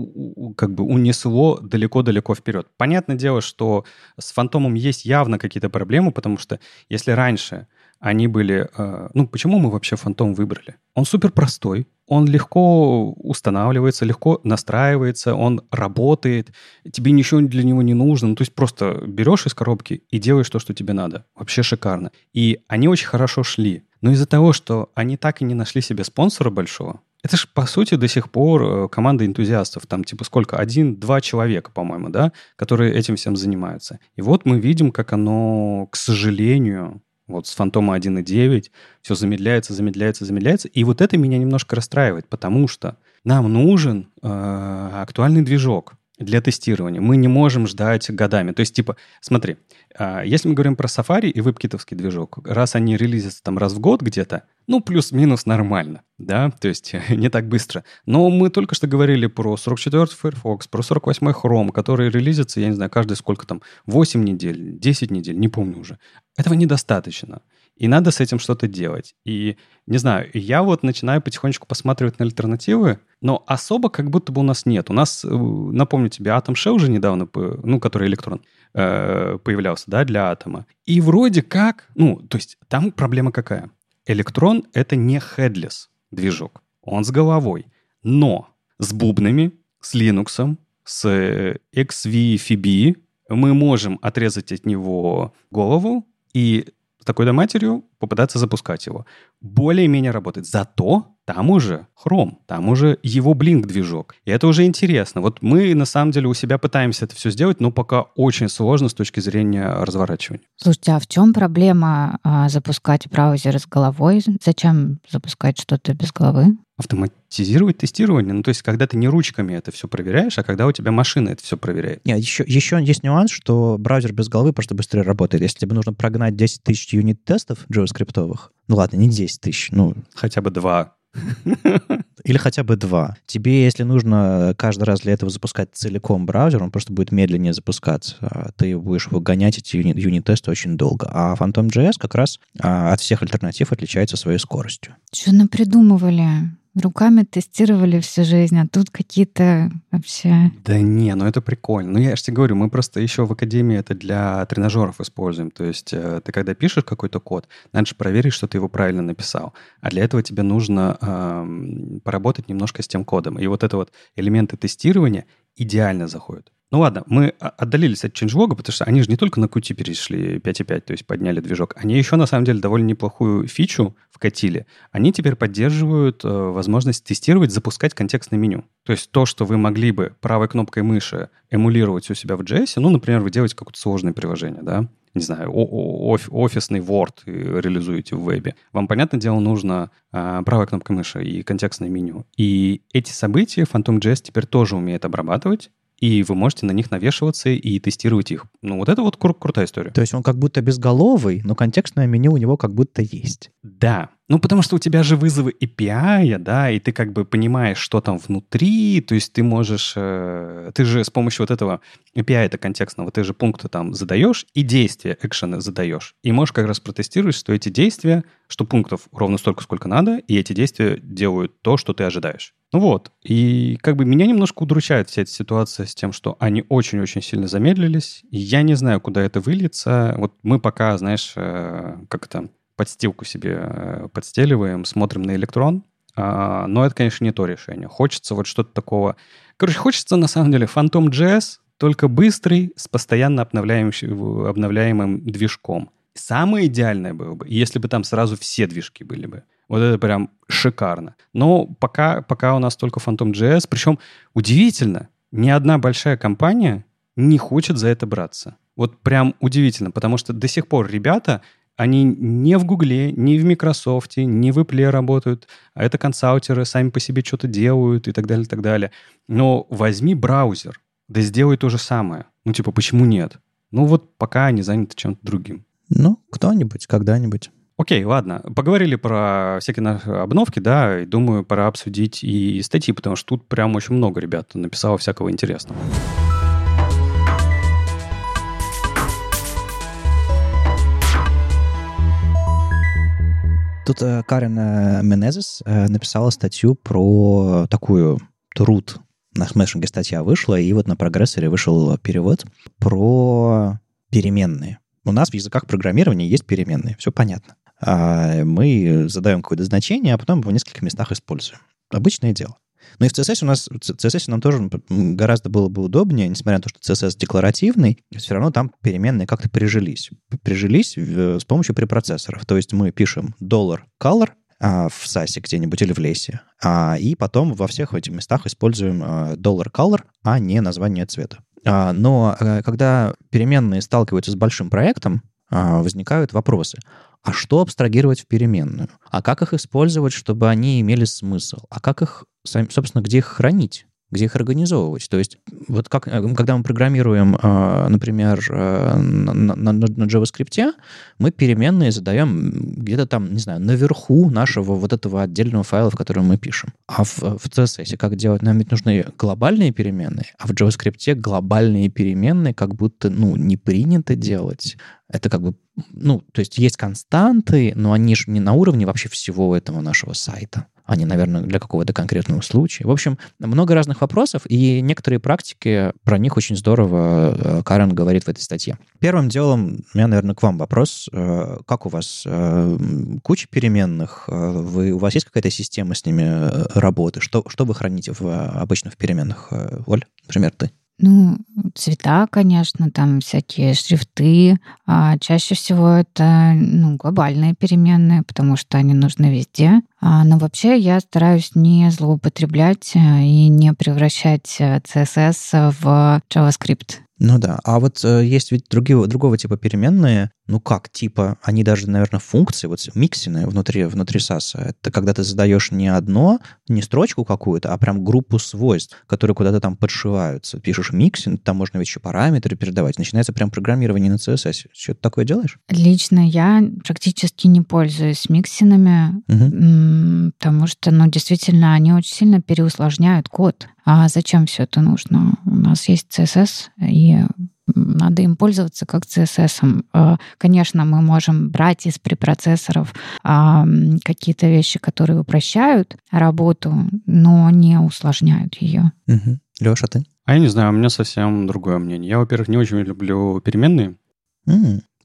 как бы унесло далеко-далеко вперед. Понятное дело, что с Фантомом есть явно какие-то проблемы, потому что если раньше они были... Э, ну, почему мы вообще Фантом выбрали? Он супер простой, он легко устанавливается, легко настраивается, он работает, тебе ничего для него не нужно. Ну, то есть просто берешь из коробки и делаешь то, что тебе надо. Вообще шикарно. И они очень хорошо шли. Но из-за того, что они так и не нашли себе спонсора большого, это же, по сути, до сих пор команда энтузиастов. Там типа сколько? Один-два человека, по-моему, да? Которые этим всем занимаются. И вот мы видим, как оно, к сожалению... Вот с Фантома один точка девять все замедляется, замедляется, замедляется. И вот это меня немножко расстраивает, потому что нам нужен э, актуальный движок для тестирования. Мы не можем ждать годами. То есть, типа, смотри, э, если мы говорим про Safari и веб-китовский движок, раз они релизятся там раз в год где-то, ну, плюс-минус нормально, да, то есть не так быстро. Но мы только что говорили про сорок четвёртый Firefox, про сорок восьмой Chrome, которые релизятся, я не знаю, каждые сколько там, восемь недель, десять недель, не помню уже. Этого недостаточно. И надо с этим что-то делать. И, не знаю, я вот начинаю потихонечку посматривать на альтернативы, но особо как будто бы у нас нет. У нас, напомню тебе, Atom Shell же недавно, ну, который электрон, появлялся, да, для Atom. И вроде как, ну, то есть там проблема какая? Электрон — это не headless движок. Он с головой. Но с бубнами, с Linux, с икс ви эф би мы можем отрезать от него голову и с такой-то матерью попытаться запускать его. Более-менее работает. Зато там уже Chrome, там уже его Blink-движок. И это уже интересно. Вот мы, на самом деле, у себя пытаемся это все сделать, но пока очень сложно с точки зрения разворачивания.
Слушайте, а в чем проблема а, запускать браузер с головой? Зачем запускать что-то без головы?
Автоматизировать тестирование. Ну, то есть, когда ты не ручками это все проверяешь, а когда у тебя машина это все проверяет.
Нет, еще, еще есть нюанс, что браузер без головы просто быстрее работает. Если тебе нужно прогнать десять тысяч юнит-тестов джаваскриптовых, ну ладно, не десять тысяч, ну...
Хотя бы два.
Или хотя бы два. Тебе, если нужно каждый раз для этого запускать целиком браузер, он просто будет медленнее запускаться. Ты будешь выгонять эти юни- юнит-тесты очень долго. А Phantom.js как раз а, от всех альтернатив отличается своей скоростью.
Что напридумывали? Руками тестировали всю жизнь, а тут какие-то вообще...
Да не, ну это прикольно. Ну я же тебе говорю, мы просто еще в Академии это для тренажеров используем. То есть э, ты когда пишешь какой-то код, надо же проверить, что ты его правильно написал. А для этого тебе нужно э, поработать немножко с тем кодом. И вот это вот элементы тестирования идеально заходят. Ну ладно, мы отдалились от ChangeLog, потому что они же не только на Qt перешли пять и пять, то есть подняли движок, они еще, на самом деле, довольно неплохую фичу вкатили. Они теперь поддерживают э, возможность тестировать, запускать контекстное меню. То есть то, что вы могли бы правой кнопкой мыши эмулировать у себя в джей эс, ну, например, вы делаете какое-то сложное приложение, да, не знаю, офисный Word реализуете в вебе. Вам, понятное дело, нужно э, правой кнопкой мыши и контекстное меню. И эти события Phantom.js теперь тоже умеет обрабатывать, и вы можете на них навешиваться и тестировать их. Ну, вот это вот кру- крутая история.
То есть он как будто безголовый, но контекстное меню у него как будто есть.
Да. Ну, потому что у тебя же вызовы эй пи ай, да, и ты как бы понимаешь, что там внутри, то есть ты можешь... Э, ты же с помощью вот этого эй пи ай-то контекстного, ты же пункты там задаешь и действия, экшены задаешь. И можешь как раз протестировать, что эти действия, что пунктов ровно столько, сколько надо, и эти действия делают то, что ты ожидаешь. Ну вот. И как бы меня немножко удручает вся эта ситуация с тем, что они очень-очень сильно замедлились. И я не знаю, куда это выльется. Вот мы пока, знаешь, э, как это... подстилку себе подстеливаем, смотрим на электрон. А, но это, конечно, не то решение. Хочется вот что-то такого... Короче, хочется, на самом деле, Phantom.js, только быстрый, с постоянно обновляемым, обновляемым движком. Самое идеальное было бы, если бы там сразу все движки были бы. Вот это прям шикарно. Но пока, пока у нас только Phantom.js, причем удивительно, ни одна большая компания не хочет за это браться. Вот прям удивительно, потому что до сих пор ребята... Они не в Гугле, не в Microsoft, не в Apple работают, а это консалтеры, сами по себе что-то делают и так далее, и так далее. Но возьми браузер, да сделай то же самое. Ну, типа, почему нет? Ну, вот пока они заняты чем-то другим.
Ну, кто-нибудь, когда-нибудь.
Окей, ладно. Поговорили про всякие наши обновки, да, и думаю, пора обсудить и статьи, потому что тут прям очень много ребят написало всякого интересного.
Тут э, Карен э, Менезес э, написала статью про такую труд. На смешинге статья вышла, и вот на прогрессоре вышел перевод про переменные. У нас в языках программирования есть переменные, все понятно. А мы задаем какое-то значение, а потом в нескольких местах используем. Обычное дело. Но и в си эс эс у нас, в си эс эс нам тоже гораздо было бы удобнее, несмотря на то, что си эс эс декларативный, все равно там переменные как-то прижились. Прижились с помощью препроцессоров. То есть мы пишем $color а, в сасе где-нибудь или в лесе, а, и потом во всех этих местах используем а, $color, а не название цвета. А, но а, когда переменные сталкиваются с большим проектом, а, возникают вопросы. А что абстрагировать в переменную? А как их использовать, чтобы они имели смысл? А как их, собственно, где их хранить? Где их организовывать? То есть вот как, когда мы программируем, например, на, на, на JavaScript, мы переменные задаем где-то там, не знаю, наверху нашего вот этого отдельного файла, в котором мы пишем. А в, в си эс эс как делать? Нам ведь нужны глобальные переменные, а в JavaScript глобальные переменные как будто, ну, не принято делать. Это как бы, ну, то есть есть константы, но они же не на уровне вообще всего этого нашего сайта. Они, наверное, для какого-то конкретного случая. В общем, много разных вопросов, и некоторые практики, про них очень здорово Карен говорит в этой статье. Первым делом у меня, наверное, к вам вопрос. Как у вас куча переменных? Вы, у вас есть какая-то система с ними работы? Что, что вы храните в, обычно в переменных? Оль, например, ты?
Ну, цвета, конечно, там всякие шрифты. А чаще всего это, ну, глобальные переменные, потому что они нужны везде. А, но вообще я стараюсь не злоупотреблять и не превращать си эс эс в JavaScript.
Ну да, а вот э, есть ведь другие, другого типа переменные, ну как, типа, они даже, наверное, функции, вот миксины внутри, внутри саса. Это когда ты задаешь не одно, не строчку какую-то, а прям группу свойств, которые куда-то там подшиваются. Пишешь миксин, там можно ведь еще параметры передавать. Начинается прям программирование на си эс эс. Что-то такое делаешь?
Лично я практически не пользуюсь миксинами, угу. потому что, ну, действительно, они очень сильно переусложняют код. А зачем все это нужно? У нас есть си эс эс, и надо им пользоваться как си эс эс. Конечно, мы можем брать из препроцессоров какие-то вещи, которые упрощают работу, но не усложняют ее.
Угу. Леша, а ты?
А я не знаю, у меня совсем другое мнение. Я, во-первых, не очень люблю переменные,
Mm.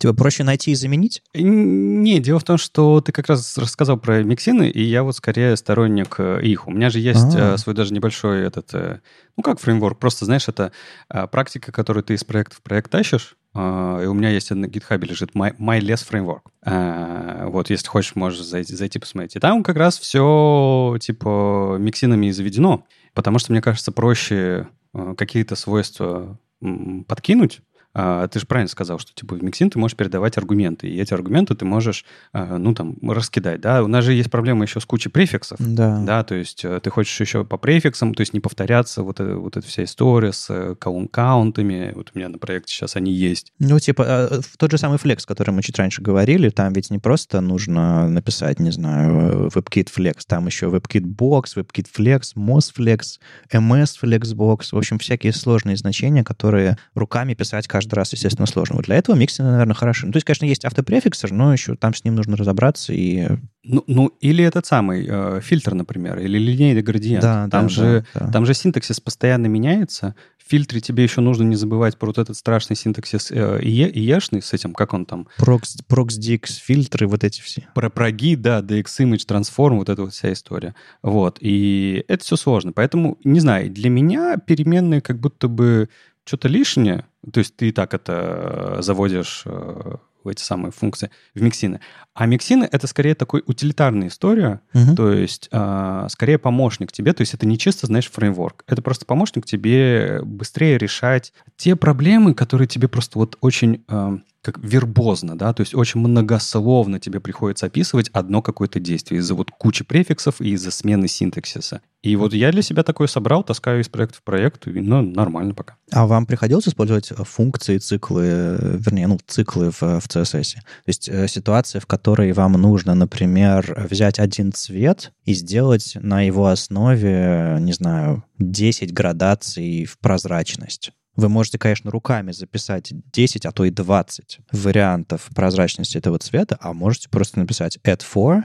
Типа проще найти и заменить?
Не, дело в том, что ты как раз рассказал про миксины, и я вот скорее сторонник их. У меня же есть А-а-а. свой даже небольшой этот, ну как фреймворк, просто, знаешь, это практика, которую ты из проекта в проект тащишь, и у меня есть на GitHub лежит My, MyLess Framework. Вот, если хочешь, можешь зайти, зайти посмотреть. И там как раз все, типа, миксинами заведено, потому что, мне кажется, проще какие-то свойства подкинуть. А, ты же правильно сказал, что типа в миксин ты можешь передавать аргументы, и эти аргументы ты можешь, а, ну, там, раскидать, да. У нас же есть проблема еще с кучей префиксов,
да,
да, то есть ты хочешь еще по префиксам, то есть не повторяться, вот, это, вот эта вся история с каунт-каунтами, вот у меня на проекте сейчас они есть.
Ну, типа, тот же самый flex, который мы чуть раньше говорили, там ведь не просто нужно написать, не знаю, WebKit Flex, там еще WebKit Box, WebKit Flex, Moz Flex, эм эс Flexbox, в общем, всякие сложные значения, которые руками писать каждый каждый раз, естественно, сложно. Вот для этого миксины, наверное, хороши. Ну, то есть, конечно, есть автопрефиксер, но еще там с ним нужно разобраться и...
Ну, ну или этот самый э, фильтр, например, или линейный градиент.
Да,
там,
да,
же,
да, да.
там же синтаксис постоянно меняется. В фильтре тебе еще нужно не забывать про вот этот страшный синтаксис э, ИЕшный с этим, как он там...
Prox, ProxDX, фильтры, вот эти все.
Про проги, да, ди экс Image, Transform, вот эта вот вся история. Вот, и это все сложно. Поэтому, не знаю, для меня переменные как будто бы что-то лишнее. То есть ты и так это заводишь... в эти самые функции, в миксины. А миксины — это скорее такой утилитарная история, uh-huh. то есть э, скорее помощник тебе, то есть это не чисто, знаешь, фреймворк, это просто помощник тебе быстрее решать те проблемы, которые тебе просто вот очень... Э, как вербозно, да, то есть очень многословно тебе приходится описывать одно какое-то действие из-за вот кучи префиксов и из-за смены синтаксиса. И вот я для себя такое собрал, таскаю из проекта в проект, и, ну, нормально пока.
А вам приходилось использовать функции, циклы, вернее, ну, циклы в, в си эс эс? То есть э, ситуация, в которой вам нужно, например, взять один цвет и сделать на его основе, не знаю, десять градаций в прозрачность. Вы можете, конечно, руками записать десять, а то и двадцать вариантов прозрачности этого цвета, а можете просто написать add for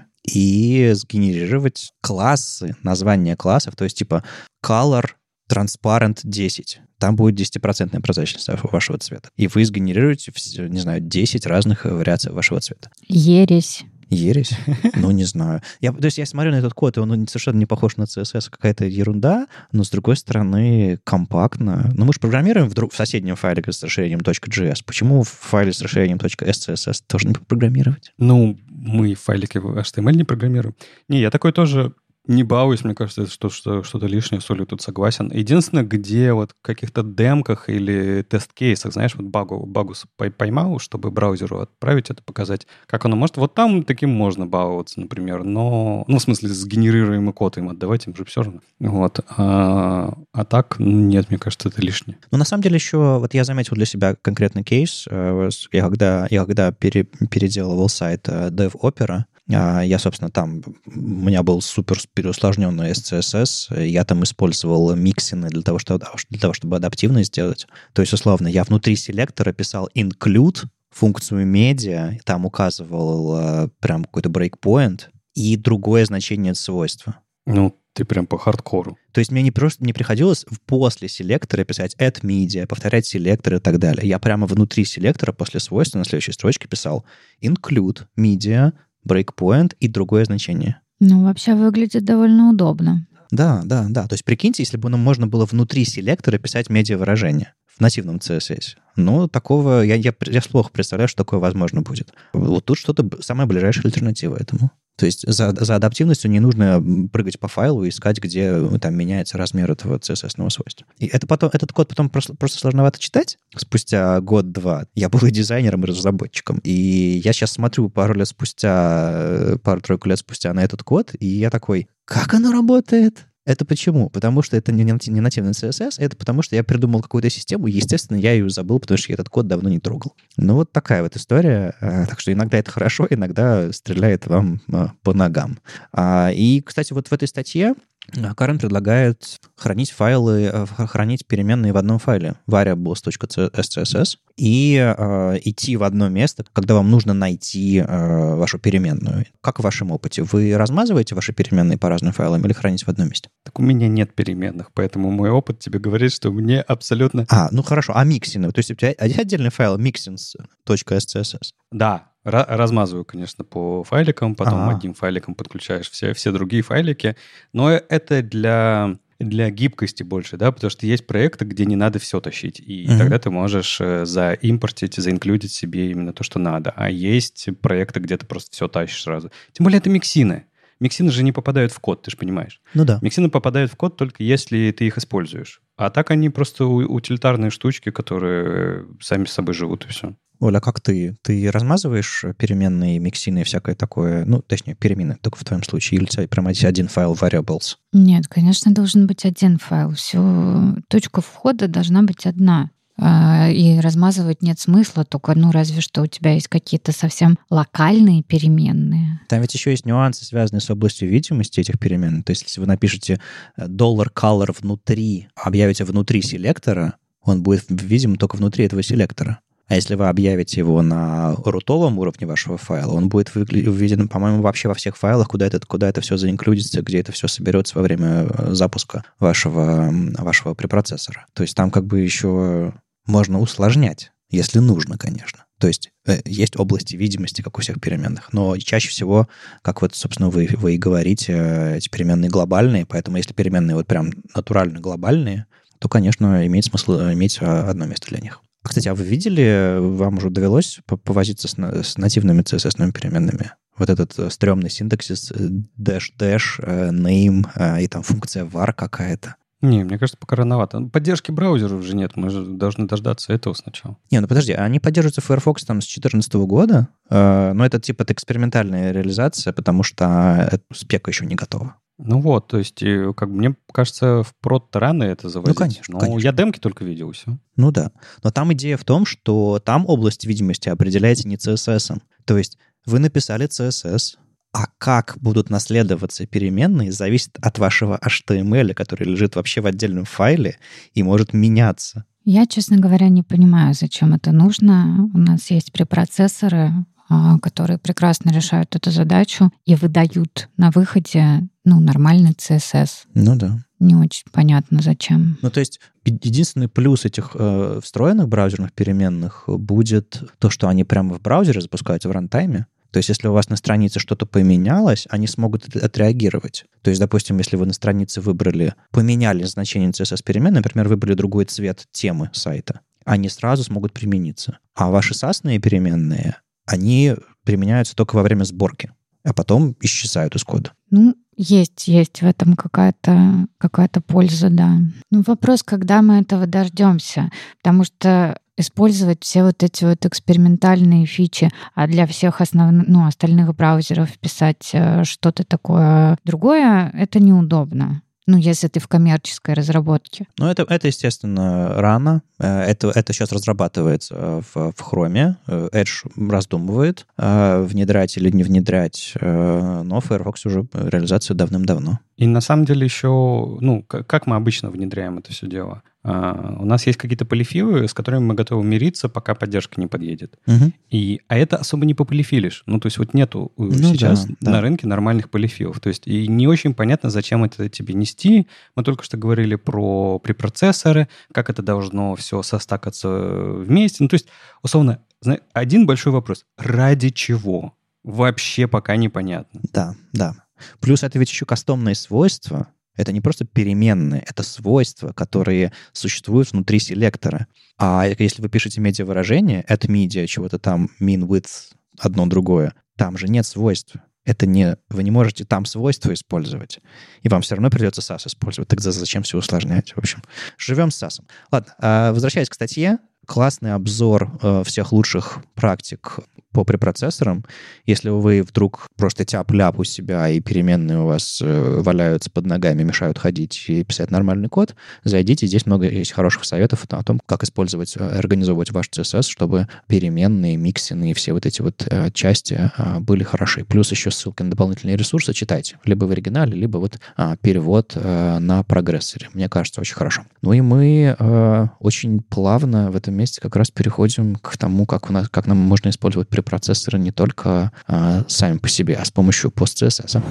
и сгенерировать классы, названия классов, то есть типа color transparent десять. Там будет десятипроцентная прозрачность вашего цвета. И вы сгенерируете, не знаю, десять разных вариаций вашего цвета.
Ересь.
Ересь? Ну, не знаю. Я, то есть я смотрю на этот код, и он совершенно не похож на си эс эс, какая-то ерунда, но, с другой стороны, компактно. Но мы же программируем в, друг, в соседнем файле с расширением .js. Почему в файле с расширением .scss тоже не программировать?
Ну, мы файлики в эйч ти эм эль не программируем. Не, я такой тоже... Не балуюсь, мне кажется, это что, что, что-то лишнее, с Олей тут согласен. Единственное, где вот в каких-то демках или тест-кейсах, знаешь, вот багу, багу поймал, чтобы браузеру отправить это, показать, как оно может. Вот там таким можно баловаться, например, но... Ну, в смысле, сгенерируемый код им отдавать, им же все равно. Вот. А, а так, нет, мне кажется, это лишнее.
Ну, на самом деле, еще вот я заметил для себя конкретный кейс. Я когда, я когда пере, переделывал сайт DevOpera, я, собственно, там... У меня был супер переусложненный эс си эс эс. Я там использовал миксины для того, чтобы, для того, чтобы адаптивно сделать. То есть, условно, я внутри селектора писал include, функцию медиа, там указывал прям какой-то breakpoint и другое значение свойства.
Ну, ты прям по хардкору.
То есть мне не просто не приходилось после селектора писать add media, повторять селектор и так далее. Я прямо внутри селектора после свойства на следующей строчке писал include media, breakpoint и другое значение.
Ну, вообще выглядит довольно удобно.
Да, да, да. То есть прикиньте, если бы нам можно было внутри селектора писать медиа-выражение в нативном си эс эс. Ну, такого... Я, я, я плохо представляю, что такое возможно будет. Вот тут что-то самая ближайшая альтернатива этому. То есть за, за адаптивностью не нужно прыгать по файлу и искать, где там меняется размер этого си эс эс-ного свойства. И это потом, этот код потом просто, просто сложновато читать спустя год-два. Я был и дизайнером, и разработчиком. И я сейчас смотрю пару лет спустя, пару-тройку лет спустя на этот код, и я такой, как оно работает? Это почему? Потому что это не нативный си эс эс, это потому что я придумал какую-то систему, и, естественно, я ее забыл, потому что я этот код давно не трогал. Ну, вот такая вот история. Так что иногда это хорошо, иногда стреляет вам по ногам. И, кстати, вот в этой статье Current предлагает хранить файлы, хранить переменные в одном файле, variables.scss, и э, идти в одно место, когда вам нужно найти э, вашу переменную. Как в вашем опыте? Вы размазываете ваши переменные по разным файлам или храните в одном месте?
Так у меня нет переменных, поэтому мой опыт тебе говорит, что мне абсолютно...
А, ну хорошо, а миксины? То есть у тебя отдельный файл mixins.scss?
Да, размазываю, конечно, по файликам, потом
А-а.
одним файликом подключаешь все, все другие файлики, но это для... для гибкости больше, да, потому что есть проекты, где не надо все тащить, и mm-hmm. тогда ты можешь заимпортить, заинклюдить себе именно то, что надо. А есть проекты, где ты просто все тащишь сразу. Тем более это миксины. Миксины же не попадают в код, ты же понимаешь.
Ну да.
Миксины попадают в код только если ты их используешь. А так они просто утилитарные штучки, которые сами с собой живут, и все.
Оля, как ты? Ты размазываешь переменные, миксины и всякое такое? Ну, точнее, перемены только в твоем случае. Или у тебя прямо один файл variables?
Нет, конечно, должен быть один файл. Все, точка входа должна быть одна. И размазывать нет смысла, только, ну, разве что у тебя есть какие-то совсем локальные переменные.
Там ведь еще есть нюансы, связанные с областью видимости этих переменных. То есть, если вы напишете dollar color внутри, объявите внутри селектора, он будет видим только внутри этого селектора. А если вы объявите его на рутовом уровне вашего файла, он будет виден, по-моему, вообще во всех файлах, куда это, куда это все заинклюдится, где это все соберется во время запуска вашего, вашего препроцессора. То есть там как бы еще можно усложнять, если нужно, конечно. То есть есть области видимости, как у всех переменных, но чаще всего, как вот, собственно, вы, вы и говорите, эти переменные глобальные, поэтому если переменные вот прям натурально глобальные, то, конечно, имеет смысл иметь одно место для них. Кстати, а вы видели, вам уже довелось повозиться с, с нативными си эс эс-новыми переменными? Вот этот стрёмный синтаксис dash-dash, name и там функция var какая-то.
Не, мне кажется, пока рановато. Поддержки браузеров уже нет, мы же должны дождаться этого сначала.
Не, ну подожди, они поддерживаются в Firefox там с две тысячи четырнадцатого года, но это типа экспериментальная реализация, потому что спека еще не готова.
Ну вот, то есть, как бы мне кажется, в прод рано это заводить.
Ну, конечно,
Но
конечно.
я демки только видел, и все.
Ну да. Но там идея в том, что там область видимости определяется не си эс эс. То есть вы написали си эс эс, а как будут наследоваться переменные, зависит от вашего эйч ти эм эль, который лежит вообще в отдельном файле и может меняться.
Я, честно говоря, не понимаю, зачем это нужно. У нас есть препроцессоры, которые прекрасно решают эту задачу и выдают на выходе, ну, нормальный си эс эс.
Ну да.
Не очень понятно, зачем.
Ну, то есть единственный плюс этих э, встроенных браузерных переменных будет то, что они прямо в браузере запускаются в рантайме. То есть если у вас на странице что-то поменялось, они смогут отреагировать. То есть, допустим, если вы на странице выбрали, поменяли значение си эс эс-переменной, например, выбрали другой цвет темы сайта, они сразу смогут примениться. А ваши сасные переменные, они применяются только во время сборки, а потом исчезают из кода.
Ну, есть, есть в этом какая-то, какая-то польза, да. Ну, вопрос, когда мы этого дождемся, потому что использовать все вот эти вот экспериментальные фичи, а для всех основных, ну, остальных браузеров писать что-то такое другое, это неудобно. Ну, если ты в коммерческой разработке.
Ну, это, это, естественно, рано. Это, это сейчас разрабатывается в, в Chrome. Edge раздумывает, внедрять или не внедрять, но Firefox уже реализация давным-давно.
И на самом деле еще, ну, как мы обычно внедряем это все дело? Uh, у нас есть какие-то полифилы, с которыми мы готовы мириться, пока поддержка не подъедет.
Uh-huh.
И, а это особо не пополифилишь. Ну, то есть вот нету ну, сейчас да, на да. рынке нормальных полифилов. То есть и не очень понятно, зачем это тебе нести. Мы только что говорили про препроцессоры, как это должно все состакаться вместе. Ну, то есть, условно, один большой вопрос. Ради чего? Вообще пока непонятно.
Да, да. Плюс это ведь еще кастомные свойства. Это не просто переменные, это свойства, которые существуют внутри селектора. А если вы пишете медиавыражение, at media, чего-то там, min, width, одно другое, там же нет свойств. Это не, вы не можете там свойства использовать. И вам все равно придется сас использовать. Тогда зачем все усложнять? В общем, живем с сасом. Ладно, возвращаясь к статье. Классный обзор всех лучших практик по препроцессорам. Если вы вдруг просто тяп-ляп у себя, и переменные у вас э, валяются под ногами, мешают ходить и писать нормальный код, зайдите. Здесь много есть хороших советов о том, как использовать, организовывать ваш си эс эс, чтобы переменные, миксины и все вот эти вот э, части э, были хороши. Плюс еще ссылки на дополнительные ресурсы читайте. Либо в оригинале, либо вот э, перевод э, на прогрессоре. Мне кажется, очень хорошо. Ну и мы э, очень плавно в этом месте как раз переходим к тому, как, у нас, как нам можно использовать препроцессоры не только э, сами по себе, а с помощью пост-си эс эс.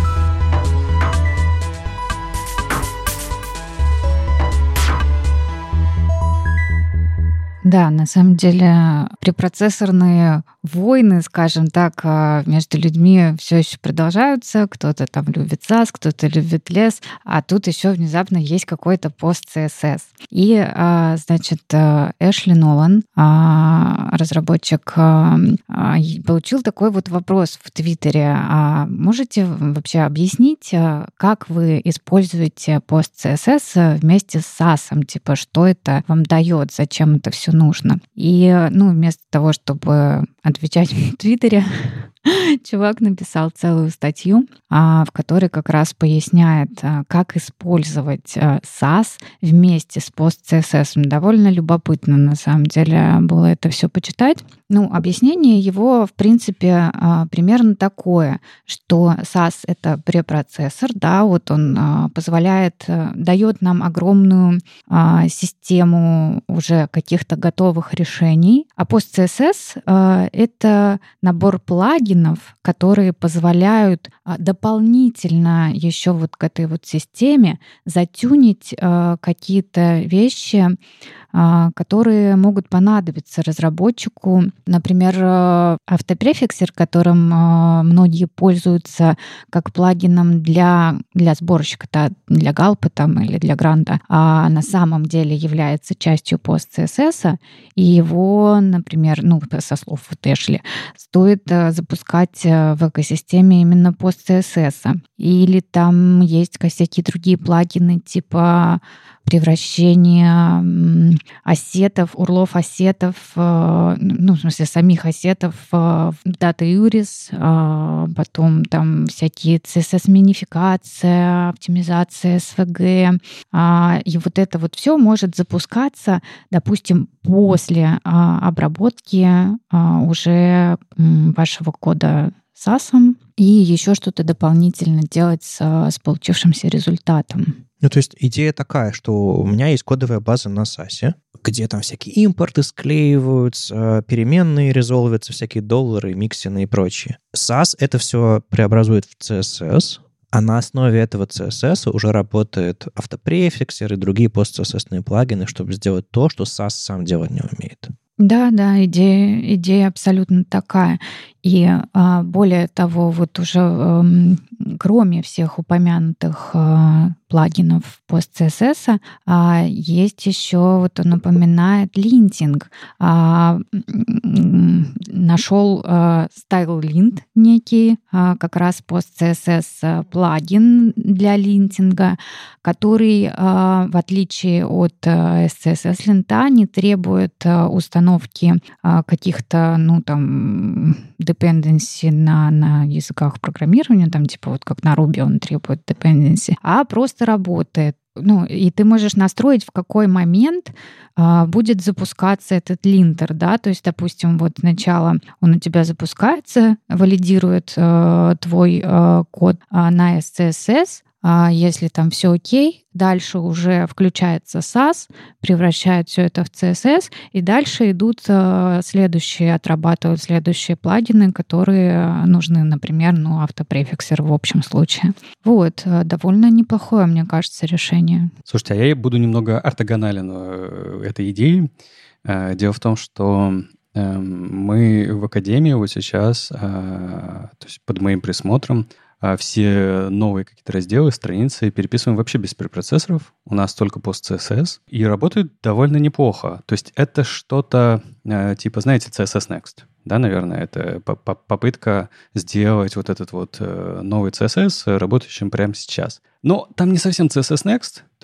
Да, на самом деле препроцессорные войны, скажем так, между людьми все еще продолжаются. Кто-то там любит сас, кто-то любит лес, а тут еще внезапно есть какой-то пост-си эс эс. И, значит, Эшли Нолан, разработчик, получил такой вот вопрос в Твиттере. Можете вообще объяснить, как вы используете пост-си эс эс вместе с сасом? Типа, что это вам дает, зачем это все нужно? И, ну, вместо того, чтобы отвечать в Твиттере, чувак написал целую статью, в которой как раз поясняет, как использовать сас вместе с пост-си эс эс. Довольно любопытно, на самом деле, было это все почитать. Ну, объяснение его, в принципе, примерно такое, что сас — это препроцессор, да, вот он позволяет, дает нам огромную систему уже каких-то готовых решений, а пост-си эс эс — это набор плагинов, которые позволяют дополнительно еще вот к этой вот системе затюнить какие-то вещи, которые могут понадобиться разработчику. Например, автопрефиксер, которым многие пользуются как плагином для, для сборщика, да, для галпы там, или для гранта, а на самом деле является частью пост-си эс эс, и его, например, ну, со слов вот Эшли, стоит запускать в экосистеме именно пост-си эс эс. Или там есть всякие другие плагины, типа превращение ассетов, урлов ассетов, ну, в смысле, самих ассетов в Data Uris, потом там всякие си эс эс-минификация, оптимизация эс ви джи. И вот это вот все может запускаться, допустим, после обработки уже вашего кода сасом и еще что-то дополнительно делать с, с получившимся результатом.
Ну, то есть идея такая, что у меня есть кодовая база на сасе, где там всякие импорты склеиваются, переменные резолвятся, всякие доллары, миксины и прочее. сас это все преобразует в си эс эс, а на основе этого си эс эс уже работает автопрефиксер и другие пост-си эс эс-ные плагины, чтобы сделать то, что сас сам делать не умеет.
Да, да, идея, идея абсолютно такая. И а, более того, вот уже а, кроме всех упомянутых а, плагинов пост-си эс эс, а, есть еще, вот он напоминает, линтинг. А, нашел а, StyleLint некий, а, как раз пост-си эс эс плагин для линтинга, который, а, в отличие от а, си эс эс-линта, не требует а, установки а, каких-то, ну, там, dependency на, на языках программирования, там типа вот как на Ruby он требует dependency, а просто работает. Ну, и ты можешь настроить, в какой момент а, будет запускаться этот линтер, да, то есть, допустим, вот сначала он у тебя запускается, валидирует а, твой а, код а, на си эс эс, а если там все окей, дальше уже включается сас, превращает все это в си эс эс, и дальше идут следующие, отрабатывают следующие плагины, которые нужны, например, ну, автопрефиксер в общем случае. Вот, довольно неплохое, мне кажется, решение.
Слушайте, а я буду немного ортогонален этой идеи. Дело в том, что мы в академии вот сейчас, то есть под моим присмотром, все новые какие-то разделы, страницы переписываем вообще без препроцессоров. У нас только пост-си эс эс. И работает довольно неплохо. То есть это что-то типа, знаете, си эс эс Next. Да, наверное, это попытка сделать вот этот вот новый си эс эс работающим прямо сейчас. Но там не совсем си эс эс Next. То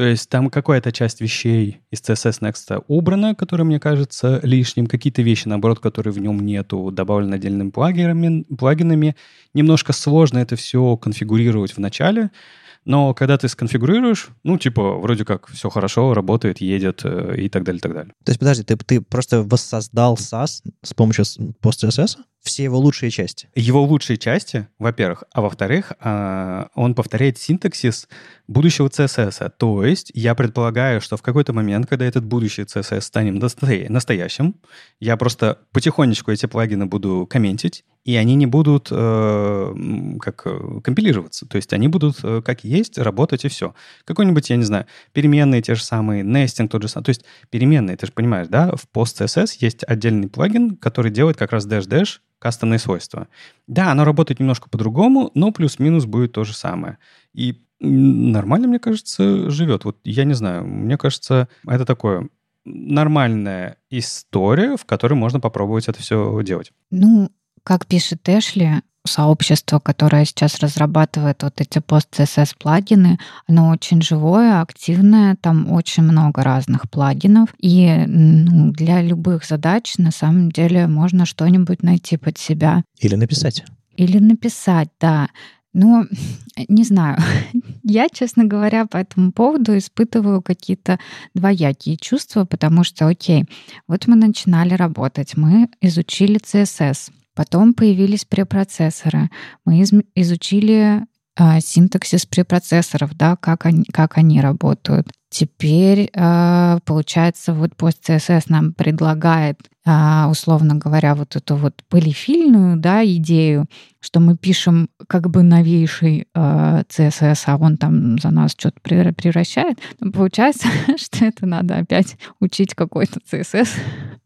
То есть там какая-то часть вещей из си эс эс Next убрана, которые мне кажется лишним. Какие-то вещи, наоборот, которые в нем нету, добавлены отдельными плагинами. плагинами. Немножко сложно это все конфигурировать в начале. Но когда ты сконфигурируешь, ну, типа, вроде как все хорошо, работает, едет э, и так далее, и так далее.
То есть, подожди, ты, ты просто воссоздал сас с помощью PostCSS? Все его лучшие части?
Его лучшие части, во-первых. А во-вторых, э, он повторяет синтаксис будущего си эс эс. То есть я предполагаю, что в какой-то момент, когда этот будущий си эс эс станет настоящим, я просто потихонечку эти плагины буду комментить, и они не будут э, как компилироваться. То есть они будут э, как есть, работать и все. Какой-нибудь, я не знаю, переменные те же самые, нестинг тот же самый. То есть переменные, ты же понимаешь, да? В PostCSS есть отдельный плагин, который делает как раз dash-dash кастомные свойства. Да, оно работает немножко по-другому, но плюс-минус будет то же самое. И нормально, мне кажется, живет. Вот я не знаю, мне кажется, это такое нормальная история, в которой можно попробовать это все делать.
Ну, как пишет Эшли, сообщество, которое сейчас разрабатывает вот эти PostCSS плагины, оно очень живое, активное, там очень много разных плагинов, и ну, для любых задач на самом деле можно что-нибудь найти под себя.
Или написать.
Или написать, да. Но не знаю, я, честно говоря, по этому поводу испытываю какие-то двоякие чувства, потому что, окей, вот мы начинали работать, мы изучили си эс эс, потом появились препроцессоры. Мы из- изучили а, синтаксис препроцессоров, да, как они, как они работают. Теперь, а, получается, вот PostCSS нам предлагает, а, условно говоря, вот эту вот полифильную, да, идею, что мы пишем как бы новейший а, си эс эс, а он там за нас что-то превращает. Но получается, что это надо опять учить какой-то си эс эс,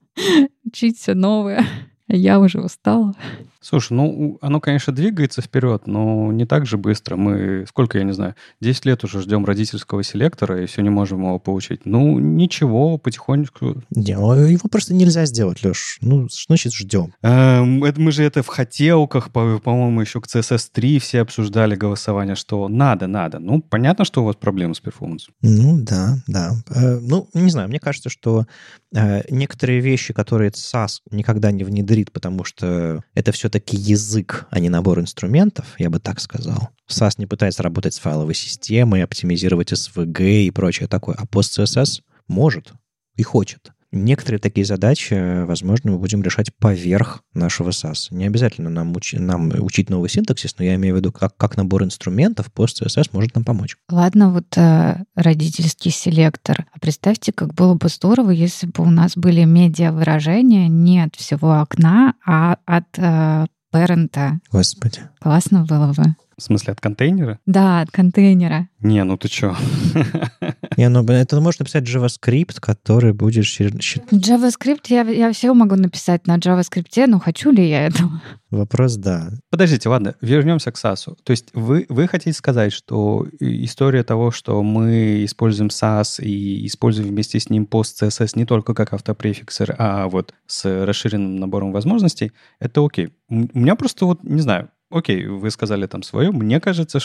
учить все новое. Я уже устала.
Слушай, ну, оно, конечно, двигается вперед, но не так же быстро. Мы, сколько, я не знаю, десять лет уже ждем родительского селектора и все не можем его получить. Ну, ничего, потихонечку.
Не, его просто нельзя сделать, Леш. Ну, что значит ждем?
Эм, это, мы же это в хотелках, по- по-моему, еще к си эс эс три все обсуждали голосование, что надо, надо. Ну, понятно, что у вас проблемы с перформансом.
Ну, да, да. Э, ну, не знаю, мне кажется, что э, некоторые вещи, которые сас никогда не внедрит, потому что это все-таки язык, а не набор инструментов, я бы так сказал. сас не пытается работать с файловой системой, оптимизировать эс ви джи и прочее такое, а PostCSS может и хочет. Некоторые такие задачи, возможно, мы будем решать поверх нашего сас. Не обязательно нам, учи, нам учить новый синтаксис, но я имею в виду, как, как набор инструментов PostCSS может нам помочь.
Ладно, вот э, родительский селектор. А представьте, как было бы здорово, если бы у нас были медиа-выражения не от всего окна, а от э, парента.
Господи.
Классно было бы.
В смысле, от контейнера?
Да, от контейнера.
Не, ну ты чё?
Не, ну это можно написать JavaScript, который будет...
JavaScript, я, я все могу написать на JavaScript, но хочу ли я этого?
Вопрос, да.
Подождите, ладно, вернемся к сасу. То есть вы, вы хотите сказать, что история того, что мы используем сас и используем вместе с ним PostCSS не только как автопрефиксер, а вот с расширенным набором возможностей, это окей. У меня просто вот, не знаю, окей, вы сказали там свое. Мне кажется,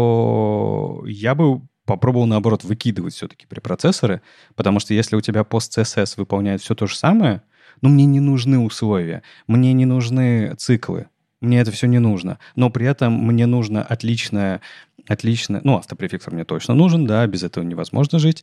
что я бы попробовал, наоборот, выкидывать все-таки препроцессоры, потому что если у тебя PostCSS выполняет все то же самое, ну, мне не нужны условия, мне не нужны циклы, мне это все не нужно. Но при этом мне нужно отличное... Отлично. Ну, автопрефиксор мне точно нужен, да, без этого невозможно жить.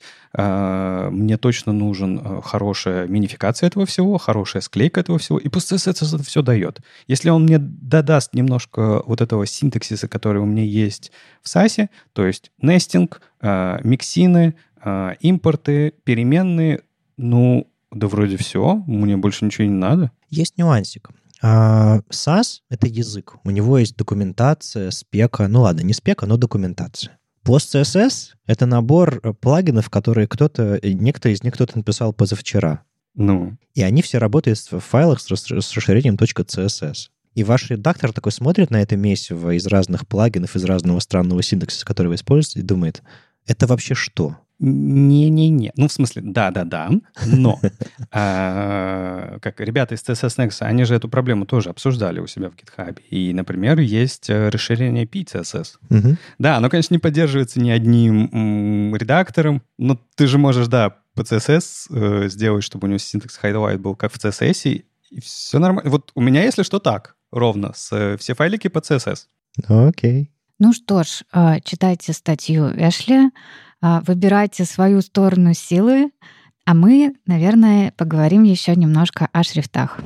Мне точно нужен хорошая минификация этого всего, хорошая склейка этого всего, и PostCSS это все дает. Если он мне додаст немножко вот этого синтаксиса, который у меня есть в сасе, то есть нестинг, миксины, импорты, переменные, ну, да вроде все, мне больше ничего не надо.
Есть нюансик. А сас — это язык. У него есть документация, спека. Ну ладно, не спека, но документация. PostCSS — это набор плагинов, которые кто-то, некоторые из них кто-то написал позавчера.
Ну.
И они все работают в файлах с расширением .css. И ваш редактор такой смотрит на это месиво из разных плагинов, из разного странного синтаксиса, который вы используете, и думает, это вообще что?
Не-не-не. Ну, в смысле, да-да-да, но а, как ребята из си эс эс Next, они же эту проблему тоже обсуждали у себя в GitHub. И, например, есть расширение пи си эс эс.
Мгм.
Да, оно, конечно, не поддерживается ни одним м, редактором, но ты же можешь, да, по си эс эс э, сделать, чтобы у него синтекс highlight был как в си эс эс, и все нормально. Вот у меня, если что, так, ровно, с, э, все файлики по си эс эс.
Окей.
Ну что ж, а, читайте статью Эшли, а, выбирайте свою сторону силы, а мы, наверное, поговорим еще немножко о шрифтах.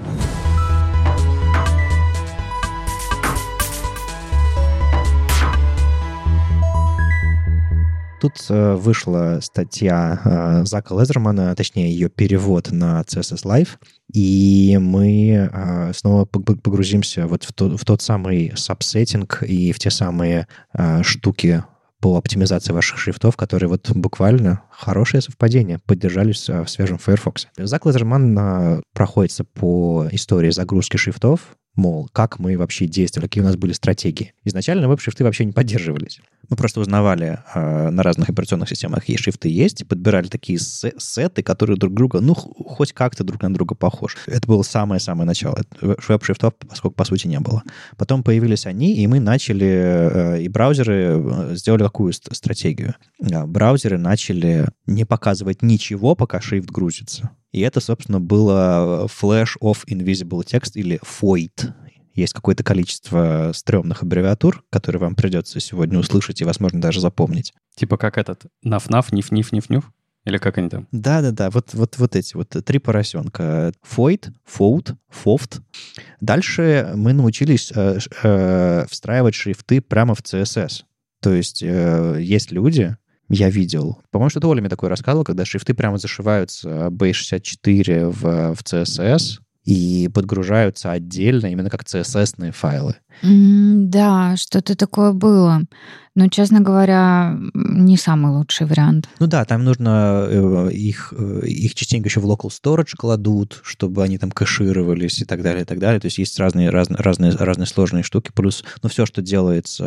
Тут э, вышла статья э, Зака Лезермана, точнее, ее перевод на си эс эс Live, и мы э, снова пог- погрузимся вот в, то- в тот самый сабсеттинг и в те самые э, штуки по оптимизации ваших шрифтов, которые вот буквально хорошее совпадение поддержались э, в свежем Firefox. Зак Лезерман э, проходится по истории загрузки шрифтов, мол, как мы вообще действовали, какие у нас были стратегии. Изначально веб-шрифты вообще не поддерживались. Мы просто узнавали э, на разных операционных системах, какие шрифты есть, и подбирали такие се- сеты, которые друг друга, ну, х- хоть как-то друг на друга похожи. Это было самое-самое начало. Это веб-шрифтов, поскольку, по сути, не было. Потом появились они, и мы начали, э, и браузеры э, сделали какую ст- стратегию. Э, Браузеры начали не показывать ничего, пока шрифт грузится. И это, собственно, было Flash of Invisible Text или фойт. Есть какое-то количество стрёмных аббревиатур, которые вам придется сегодня услышать и, возможно, даже запомнить.
Типа как этот наф-наф, ниф-ниф-ниф-нюф? Или как они там?
Да-да-да, вот, вот, вот эти вот три поросенка. Фойт, фоут, фофт. Дальше мы научились э, э, встраивать шрифты прямо в си эс эс. То есть э, есть люди, я видел, по-моему, что-то Оля мне такое рассказывала, когда шрифты прямо зашиваются бей шестьдесят четыре в, в си эс эс и подгружаются отдельно, именно как си эс эс-ные файлы.
М, Да, что-то такое было. Но, честно говоря, м, не самый лучший вариант.
Ну да, там нужно э, их, э, их частенько еще в local storage кладут, чтобы они там кэшировались и так далее, и так далее. То есть есть разные, разные, разные, разные сложные штуки. Плюс, ну, все, что делается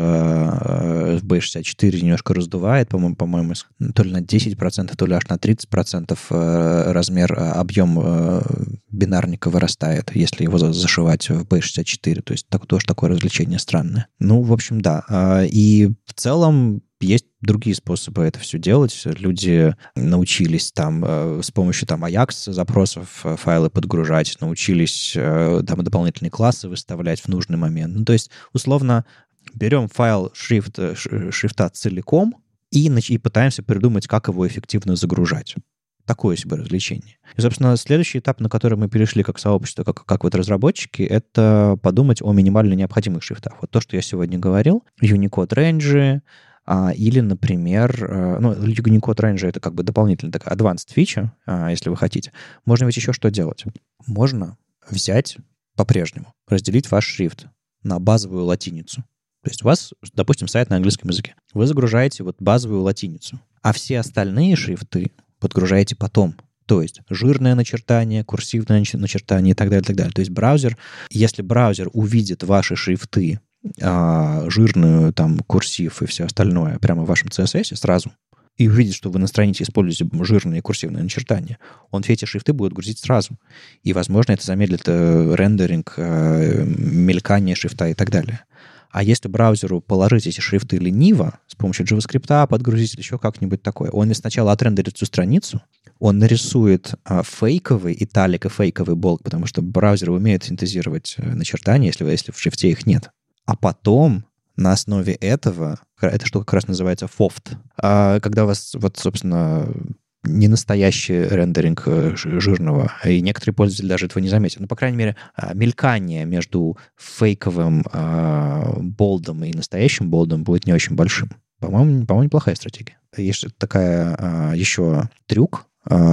э, в бей шестьдесят четыре, немножко раздувает, по-моему, по-моему, с- то ли на десять процентов, то ли аж на тридцать процентов э, размер, э, объем э, бинарника вырастает, если его за- зашивать в бей шестьдесят четыре. То есть так, тоже такое развлечение странное. Ну, в общем, да. А, И в целом есть другие способы это все делать. Люди научились там э, с помощью там Ajax запросов э, файлы подгружать, научились э, там дополнительные классы выставлять в нужный момент. Ну, то есть, условно, берем файл шрифт, э, ш- шрифта целиком и, нач- и пытаемся придумать, как его эффективно загружать. Такое себе развлечение. И, собственно, следующий этап, на который мы перешли как сообщество, как, как вот разработчики, это подумать о минимально необходимых шрифтах. Вот то, что я сегодня говорил, Unicode Range, а, или, например, а, ну, Unicode Range — это как бы дополнительная такая advanced фича, а, если вы хотите. Можно ведь еще что делать? Можно взять по-прежнему, разделить ваш шрифт на базовую латиницу. То есть у вас, допустим, сайт на английском языке. Вы загружаете вот базовую латиницу, а все остальные шрифты подгружаете потом. То есть жирное начертание, курсивное нач- начертание и так далее, и так далее. То есть браузер, если браузер увидит ваши шрифты, а, жирную, там, курсив и все остальное прямо в вашем си эс эс сразу, и увидит, что вы на странице используете жирные курсивные начертания, он все эти шрифты будет грузить сразу. И, возможно, это замедлит э, рендеринг, э, мелькание шрифта и так далее. А если браузеру положить эти шрифты лениво, с помощью JavaScript подгрузить или еще как-нибудь такое, он сначала отрендерит всю страницу, он нарисует а, фейковый италик и фейковый болт, потому что браузер умеет синтезировать э, начертания, если, если в шрифте их нет. А потом на основе этого, эта штука как раз называется фофт, а, когда у вас, вот, собственно, не настоящий рендеринг э, ж- жирного, и некоторые пользователи даже этого не заметят. Ну, по крайней мере, а, мелькание между фейковым а, болдом и настоящим болдом будет не очень большим. По-моему, по-моему, неплохая стратегия. Есть такая а, еще трюк.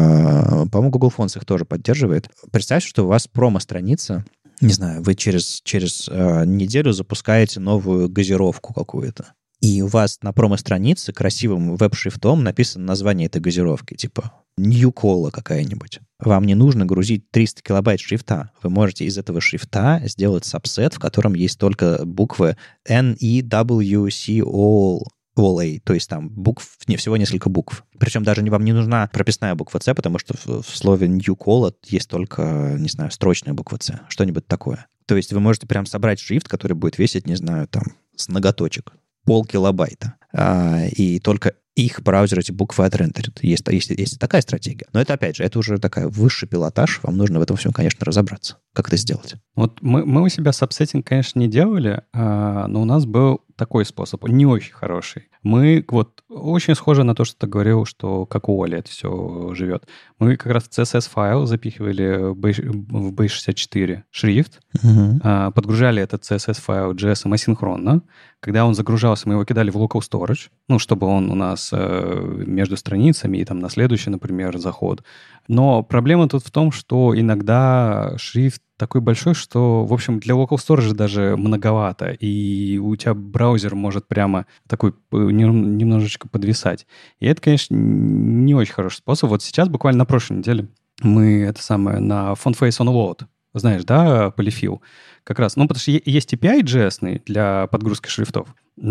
А, по-моему, Google Fonts их тоже поддерживает. Представьте, что у вас промо-страница, не знаю, вы через, через а, неделю запускаете новую газировку какую-то. И у вас на промо-странице красивым веб-шрифтом написано название этой газировки, типа New Cola какая-нибудь. Вам не нужно грузить триста килобайт шрифта. Вы можете из этого шрифта сделать сабсет, в котором есть только буквы N, E, W, C, O, all A, то есть там букв, не, всего несколько букв. Причем даже не, вам не нужна прописная буква C, потому что в, в слове new call есть только, не знаю, строчная буква C, что-нибудь такое. То есть вы можете прям собрать шрифт, который будет весить, не знаю, там, с ноготочек, полкилобайта. А, и только их браузер эти буквы отрендерит. Есть, есть, есть такая стратегия. Но это, опять же, это уже такой высший пилотаж. Вам нужно в этом всем, конечно, разобраться. Как это сделать?
Вот мы, мы у себя сабсеттинг, конечно, не делали, а, но у нас был такой способ, не очень хороший. Мы вот очень схоже на то, что ты говорил, что как у Оли это все живет. Мы как раз в си эс эс-файл запихивали в бейс шестьдесят четыре шрифт, uh-huh. а, подгружали этот си эс эс-файл джей эс асинхронно. Когда он загружался, мы его кидали в local storage, ну, чтобы он у нас э, между страницами и там на следующий, например, заход. Но проблема тут в том, что иногда шрифт такой большой, что, в общем, для local storage даже многовато, и у тебя браузер может прямо такой немножечко подвисать. И это, конечно, не очень хороший способ. Вот сейчас, буквально на прошлой неделе, мы это самое на FontFace OnLoad, знаешь, да, полифил, как раз. Ну, потому что есть эй пи ай джей эс для подгрузки шрифтов,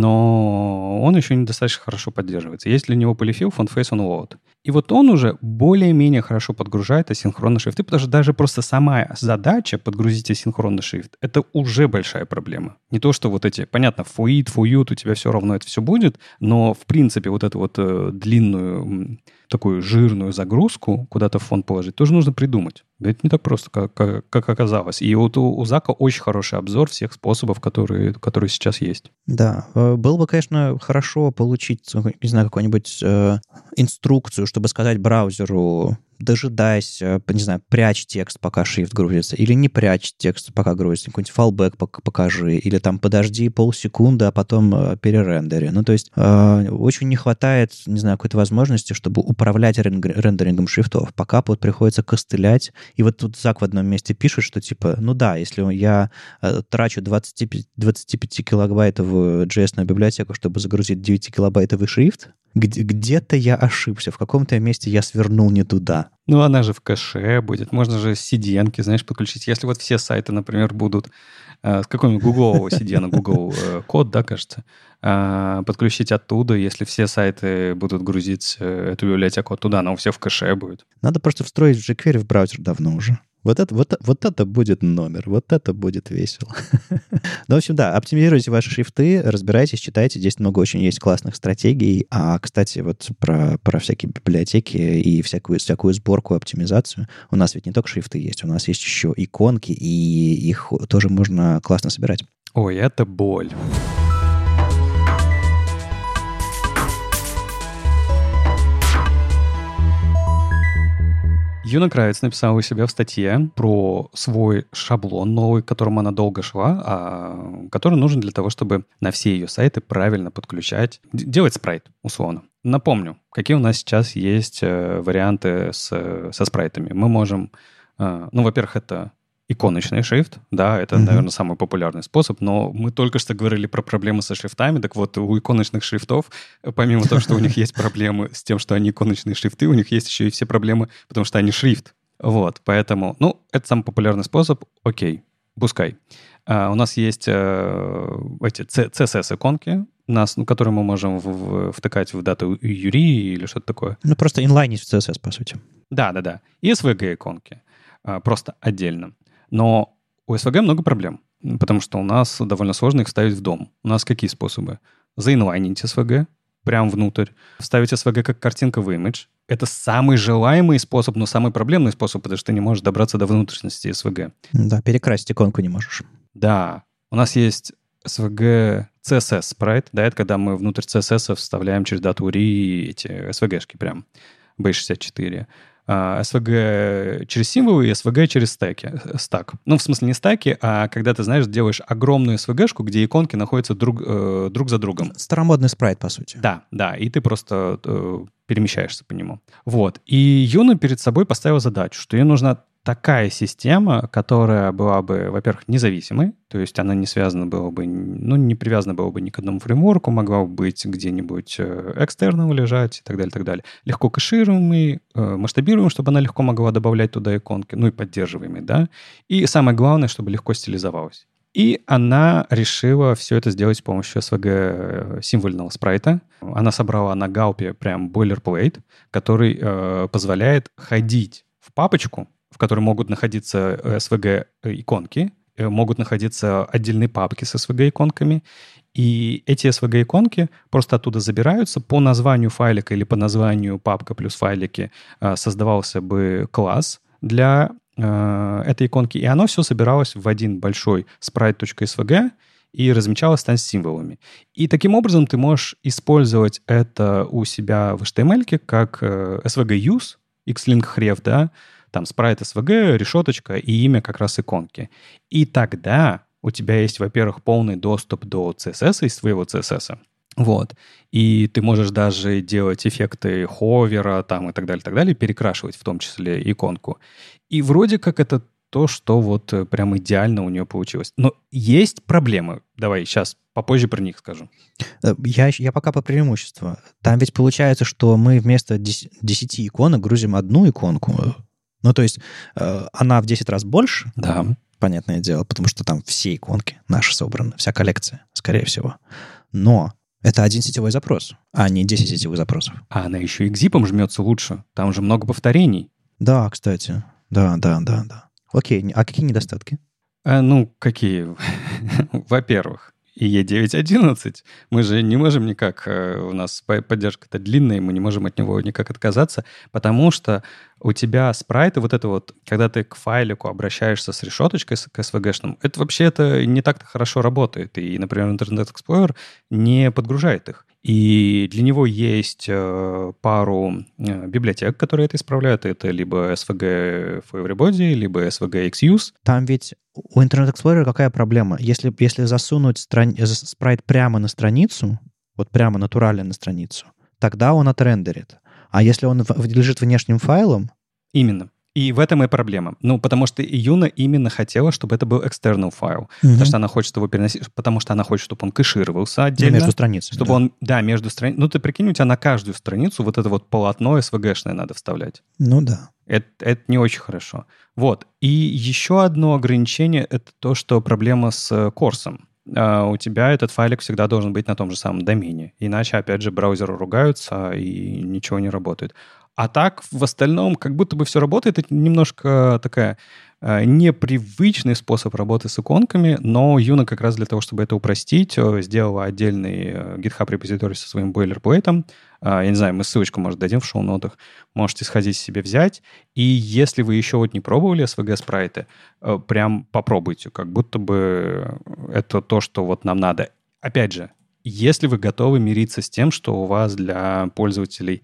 но он еще недостаточно хорошо поддерживается. Есть для него полифил FontFace OnLoad. И вот он уже более-менее хорошо подгружает асинхронные шрифты, потому что даже просто сама задача подгрузить асинхронный шрифт — это уже большая проблема. Не то, что вот эти, понятно, for it, for you, у тебя все равно это все будет, но, в принципе, вот эту вот э, длинную, такую жирную загрузку куда-то в фонд положить тоже нужно придумать. Это не так просто, как, как, как оказалось. И вот у, у Зака очень хороший обзор всех способов, которые, которые сейчас есть.
Да, было бы, конечно, хорошо получить, не знаю, какую-нибудь э, инструкцию, чтобы сказать браузеру: дожидайся, не знаю, прячь текст, пока шрифт грузится, или не прячь текст, пока грузится, какой-нибудь фалбэк покажи, или там подожди полсекунды, а потом э, перерендери. Ну, то есть э, очень не хватает, не знаю, какой-то возможности, чтобы управлять рендерингом шрифтов. Пока вот приходится костылять. И вот тут Зак в одном месте пишет, что типа, ну да, если я э, трачу двадцатипятикилобайтовую джей эс-ную библиотеку, чтобы загрузить девятикилобайтовый шрифт, Где- где-то я ошибся, в каком-то месте я свернул не туда.
Ну, она же в кэше будет. Можно же си ди эн-ки, знаешь, подключить. Если вот все сайты, например, будут э, с какого-нибудь гуглового си ди эн, Google э, код, да, кажется, э, подключить оттуда, если все сайты будут грузить э, эту библиотеку оттуда, она у всех в кэше будет.
Надо просто встроить jQuery в браузер давно уже. Вот это, вот, вот это будет номер, вот это будет весело. Ну, в общем, да, оптимизируйте ваши шрифты, разбирайтесь, читайте. Здесь много очень есть классных стратегий. А, кстати, вот про, про всякие библиотеки и всякую, всякую сборку, оптимизацию. У нас ведь не только шрифты есть, у нас есть еще иконки, и их тоже можно классно собирать.
Ой, это боль. Юна Кравец написала у себя в статье про свой шаблон новый, к которому она долго шла, а который нужен для того, чтобы на все ее сайты правильно подключать, делать спрайт, условно. Напомню, какие у нас сейчас есть э, варианты с, со спрайтами. Мы можем, э, ну, во-первых, это иконочный шрифт, да, это, mm-hmm. наверное, самый популярный способ, но мы только что говорили про проблемы со шрифтами, так вот, у иконочных шрифтов, помимо того, что у них есть проблемы с тем, что они иконочные шрифты, у них есть еще и все проблемы, потому что они шрифт. Вот, поэтому, ну, это самый популярный способ, окей, пускай. А, у нас есть э, эти си эс эс-иконки, нас, ну, которые мы можем в, в, втыкать в дату Юри или что-то такое.
Ну, просто инлайнить в си эс эс, по сути.
Да-да-да. И эс ви джи-иконки а, просто отдельно. Но у эс ви джи много проблем, потому что у нас довольно сложно их вставить в дом. У нас какие способы? Заинлайнить эс ви джи прямо внутрь, вставить эс ви джи как картинка в имидж. Это самый желаемый способ, но самый проблемный способ, потому что ты не можешь добраться до внутренности эс ви джи.
Да, перекрасить иконку не можешь.
Да. У нас есть эс ви джи си эс эс спрайт, да, это когда мы внутрь си эс эс вставляем через дату Ури эти эс ви джи-шки прям, бейс шестьдесят четыре. эс ви джи через символы и эс ви джи через стеки, стак. Ну, в смысле не стаки, а когда ты, знаешь, делаешь огромную эс ви джи-шку, где иконки находятся друг, э, друг за другом.
Старомодный спрайт, по сути.
Да, да, и ты просто э, перемещаешься по нему. Вот. И Юна перед собой поставила задачу, что ей нужна такая система, которая была бы, во-первых, независимой, то есть она не связана была бы, ну, не привязана была бы ни к одному фреймворку, могла бы быть где-нибудь экстерном лежать и так далее, так далее. Легко кэшируемый, масштабируемый, чтобы она легко могла добавлять туда иконки, ну и поддерживаемый, да. И самое главное, чтобы легко стилизовалась. И она решила все это сделать с помощью эс ви джи-символьного спрайта. Она собрала на гаупе прям бойлерплейт, который э, позволяет ходить в папочку, в которой могут находиться эс ви джи-иконки, могут находиться отдельные папки с эс ви джи-иконками, и эти эс ви джи-иконки просто оттуда забираются. По названию файлика или по названию папка плюс файлики э, создавался бы класс для э, этой иконки, и оно все собиралось в один большой sprite.svg и размечалось там с символами. И таким образом ты можешь использовать это у себя в эйч ти эм эль как э, эс ви джи-use, xlink href, да, там sprite эс ви джи, решеточка и имя как раз иконки. И тогда у тебя есть, во-первых, полный доступ до си эс эс из твоего си эс эс. Вот. И ты можешь даже делать эффекты ховера там и так далее, так далее, перекрашивать в том числе иконку. И вроде как это то, что вот прям идеально у нее получилось. Но есть проблемы. Давай сейчас попозже про них скажу.
Я, я пока по преимуществу. Там ведь получается, что мы вместо десяти иконок грузим одну иконку. Ну, то есть э, она в десять раз больше.
Да.
Понятное дело, потому что там все иконки наши собраны, вся коллекция, скорее всего. Но это один сетевой запрос, а не десять сетевых запросов.
А она еще и к зипам жмется лучше. Там же много повторений.
Да, кстати. Да, да, да, да. Окей, а какие недостатки?
А, ну, какие? Во-первых, и и девять одиннадцать. Мы же не можем никак, у нас поддержка-то длинная, мы не можем от него никак отказаться, потому что у тебя спрайты, вот это вот, когда ты к файлику обращаешься с решеточкой, к эс ви джи-шным, это вообще это не так-то хорошо работает. И, например, Internet Explorer не подгружает их. И для него есть э, пару э, библиотек, которые это исправляют. Это либо эс ви джи for Everybody, либо эс ви джи Xuse.
Там ведь у Internet Explorer какая проблема? Если, если засунуть страни... спрайт прямо на страницу, вот прямо натурально на страницу, тогда он отрендерит. А если он в... лежит внешним файлом...
Именно. И в этом и проблема. Ну, потому что Юна именно хотела, чтобы это был external файл.
Угу.
Потому что она хочет его переносить, потому что она хочет, чтобы он кэшировался отдельно.
Между страницами.
Чтобы
да.
он, да, между страницами. Ну, ты прикинь, у тебя на каждую страницу вот это вот полотно эс ви джи-шное надо вставлять.
Ну, да.
Это, это не очень хорошо. Вот. И еще одно ограничение — это то, что проблема с курсом. Uh, у тебя этот файлик всегда должен быть на том же самом домене. Иначе, опять же, браузеры ругаются, и ничего не работает. А так, в остальном, как будто бы все работает. Это немножко такая uh, непривычный способ работы с иконками, но Юна как раз для того, чтобы это упростить, сделала отдельный uh, GitHub репозиторий со своим бойлерплейтом. Uh, я не знаю, мы ссылочку, может, дадим в шоу-нотах. Можете сходить себе взять. И если вы еще вот не пробовали эс ви джи-спрайты, uh, прям попробуйте. Как будто бы это то, что вот нам надо. Опять же, если вы готовы мириться с тем, что у вас для пользователей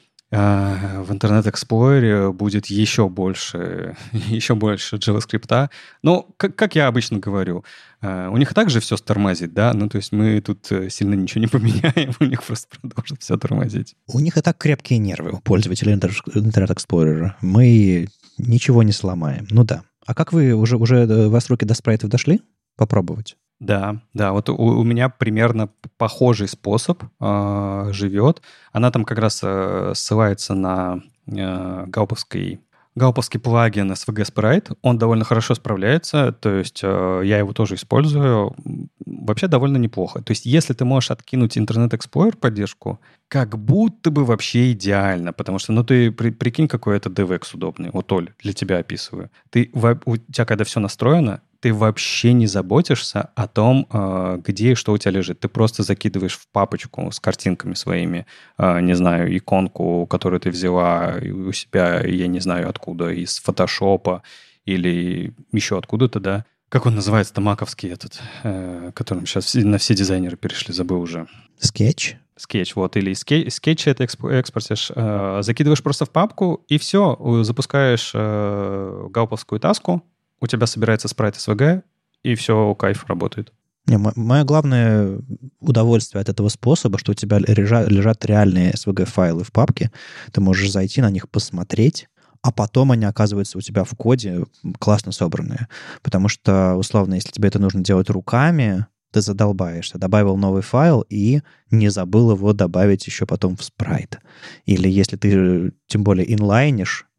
в Internet Explorer будет еще больше, еще больше JavaScript. Но, как, как я обычно говорю, у них также все тормозит, да? Ну, то есть мы тут сильно ничего не поменяем, у них просто продолжит все тормозить.
У них и так крепкие нервы у пользователей Internet Explorer. Мы ничего не сломаем. Ну да. А как вы, уже, уже у вас руки до спрайтов дошли? Попробовать?
Да, да, вот у, у меня примерно похожий способ э, живет. Она там как раз э, ссылается на э, гауповский, гауповский плагин эс ви джи-Sprite. Он довольно хорошо справляется, то есть э, я его тоже использую. Вообще довольно неплохо. То есть если ты можешь откинуть Internet Explorer поддержку, как будто бы вообще идеально, потому что, ну, ты при, прикинь, какой это ди викс удобный. Вот, Оль, для тебя описываю. Ты, у тебя, когда все настроено, ты вообще не заботишься о том, где и что у тебя лежит. Ты просто закидываешь в папочку с картинками своими, не знаю, иконку, которую ты взяла у себя, я не знаю откуда, из фотошопа или еще откуда-то, да. Как он называется-то, маковский этот, которым сейчас на все дизайнеры перешли, забыл уже.
Скетч?
Скетч, вот. Или скетч, скетч это экспортишь, закидываешь просто в папку, и все, запускаешь гауповскую таску, у тебя собирается спрайт эс ви джи, и все, кайф, работает.
Не, мое главное удовольствие от этого способа, что у тебя лежат, лежат реальные эс ви джи-файлы в папке, ты можешь зайти на них посмотреть, а потом они оказываются у тебя в коде классно собранные. Потому что, условно, если тебе это нужно делать руками, ты задолбаешься. Добавил новый файл и не забыл его добавить еще потом в спрайт. Или если ты, тем более, инлайнишь,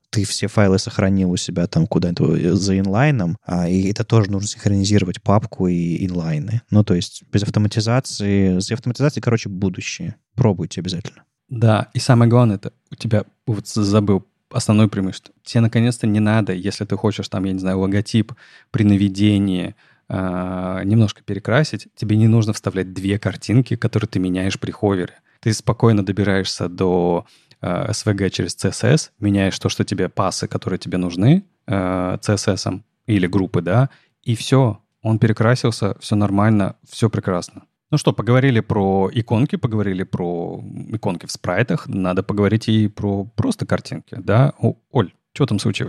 ты все файлы сохранил у себя там куда-то за инлайном, а, и это тоже нужно синхронизировать папку и инлайны. Ну, то есть без автоматизации, с автоматизацией, короче, будущее. Пробуйте обязательно.
Да, и самое главное, это у тебя, вот забыл, основное преимущество. Тебе наконец-то не надо, если ты хочешь там, я не знаю, логотип при наведении э, немножко перекрасить, тебе не нужно вставлять две картинки, которые ты меняешь при ховере. Ты спокойно добираешься до э, эс ви джи через си эс эс, меняешь то, что тебе пасы, которые тебе нужны э, си эс эс или группы, да, и все, он перекрасился, все нормально, все прекрасно. Ну что, поговорили про иконки, поговорили про иконки в спрайтах, надо поговорить и про просто картинки, да? О, Оль, что там случилось?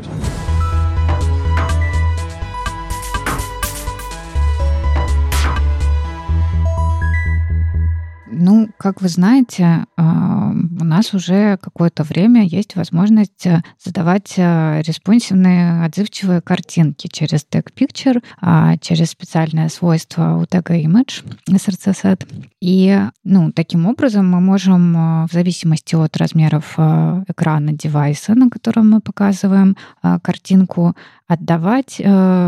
Ну, как вы знаете, у нас уже какое-то время есть возможность задавать респонсивные, отзывчивые картинки через тег Picture, через специальное свойство у тега Image эс эр си set. И ну, таким образом мы можем в зависимости от размеров экрана девайса, на котором мы показываем картинку, отдавать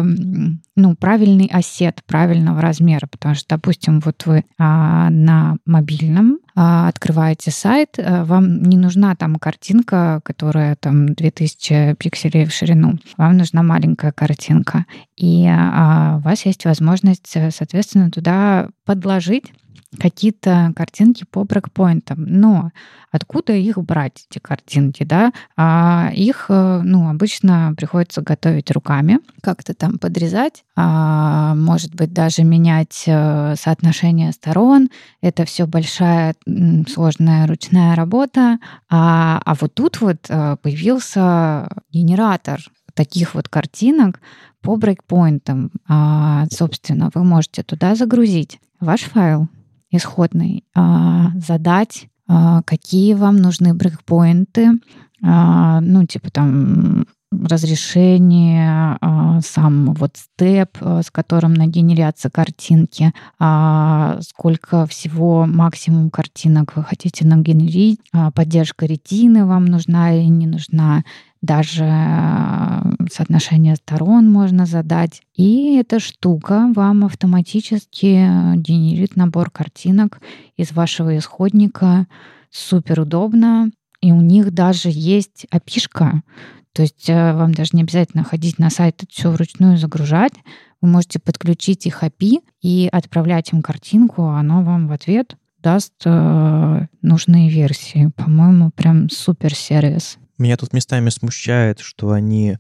ну, правильный осет правильного размера. Потому что, допустим, вот вы на мобильном открываете сайт, вам не нужна там картинка, которая там две тысячи пикселей в ширину. Вам нужна маленькая картинка. И у вас есть возможность, соответственно, туда подложить какие-то картинки по брейкпоинтам. Но откуда их брать, эти картинки, да? А их, ну, обычно приходится готовить руками, как-то там подрезать, а, может быть, даже менять соотношение сторон. Это все большая, сложная ручная работа. А, а вот тут вот появился генератор таких вот картинок по брейкпоинтам. А, собственно, вы можете туда загрузить ваш файл исходный, задать, какие вам нужны брейкпоинты, ну, типа там разрешение, сам вот степ, с которым нагенерятся картинки, сколько всего максимум картинок вы хотите нагенерить, поддержка ретины вам нужна или не нужна, даже соотношение сторон можно задать. И эта штука вам автоматически генерит набор картинок из вашего исходника. Супер удобно. И у них даже есть эй пи ай-шка. То есть вам даже не обязательно ходить на сайт и все вручную загружать. Вы можете подключить их эй пи ай и отправлять им картинку, а оно вам в ответ даст э, нужные версии. По-моему, прям супер сервис.
Меня тут местами смущает, что они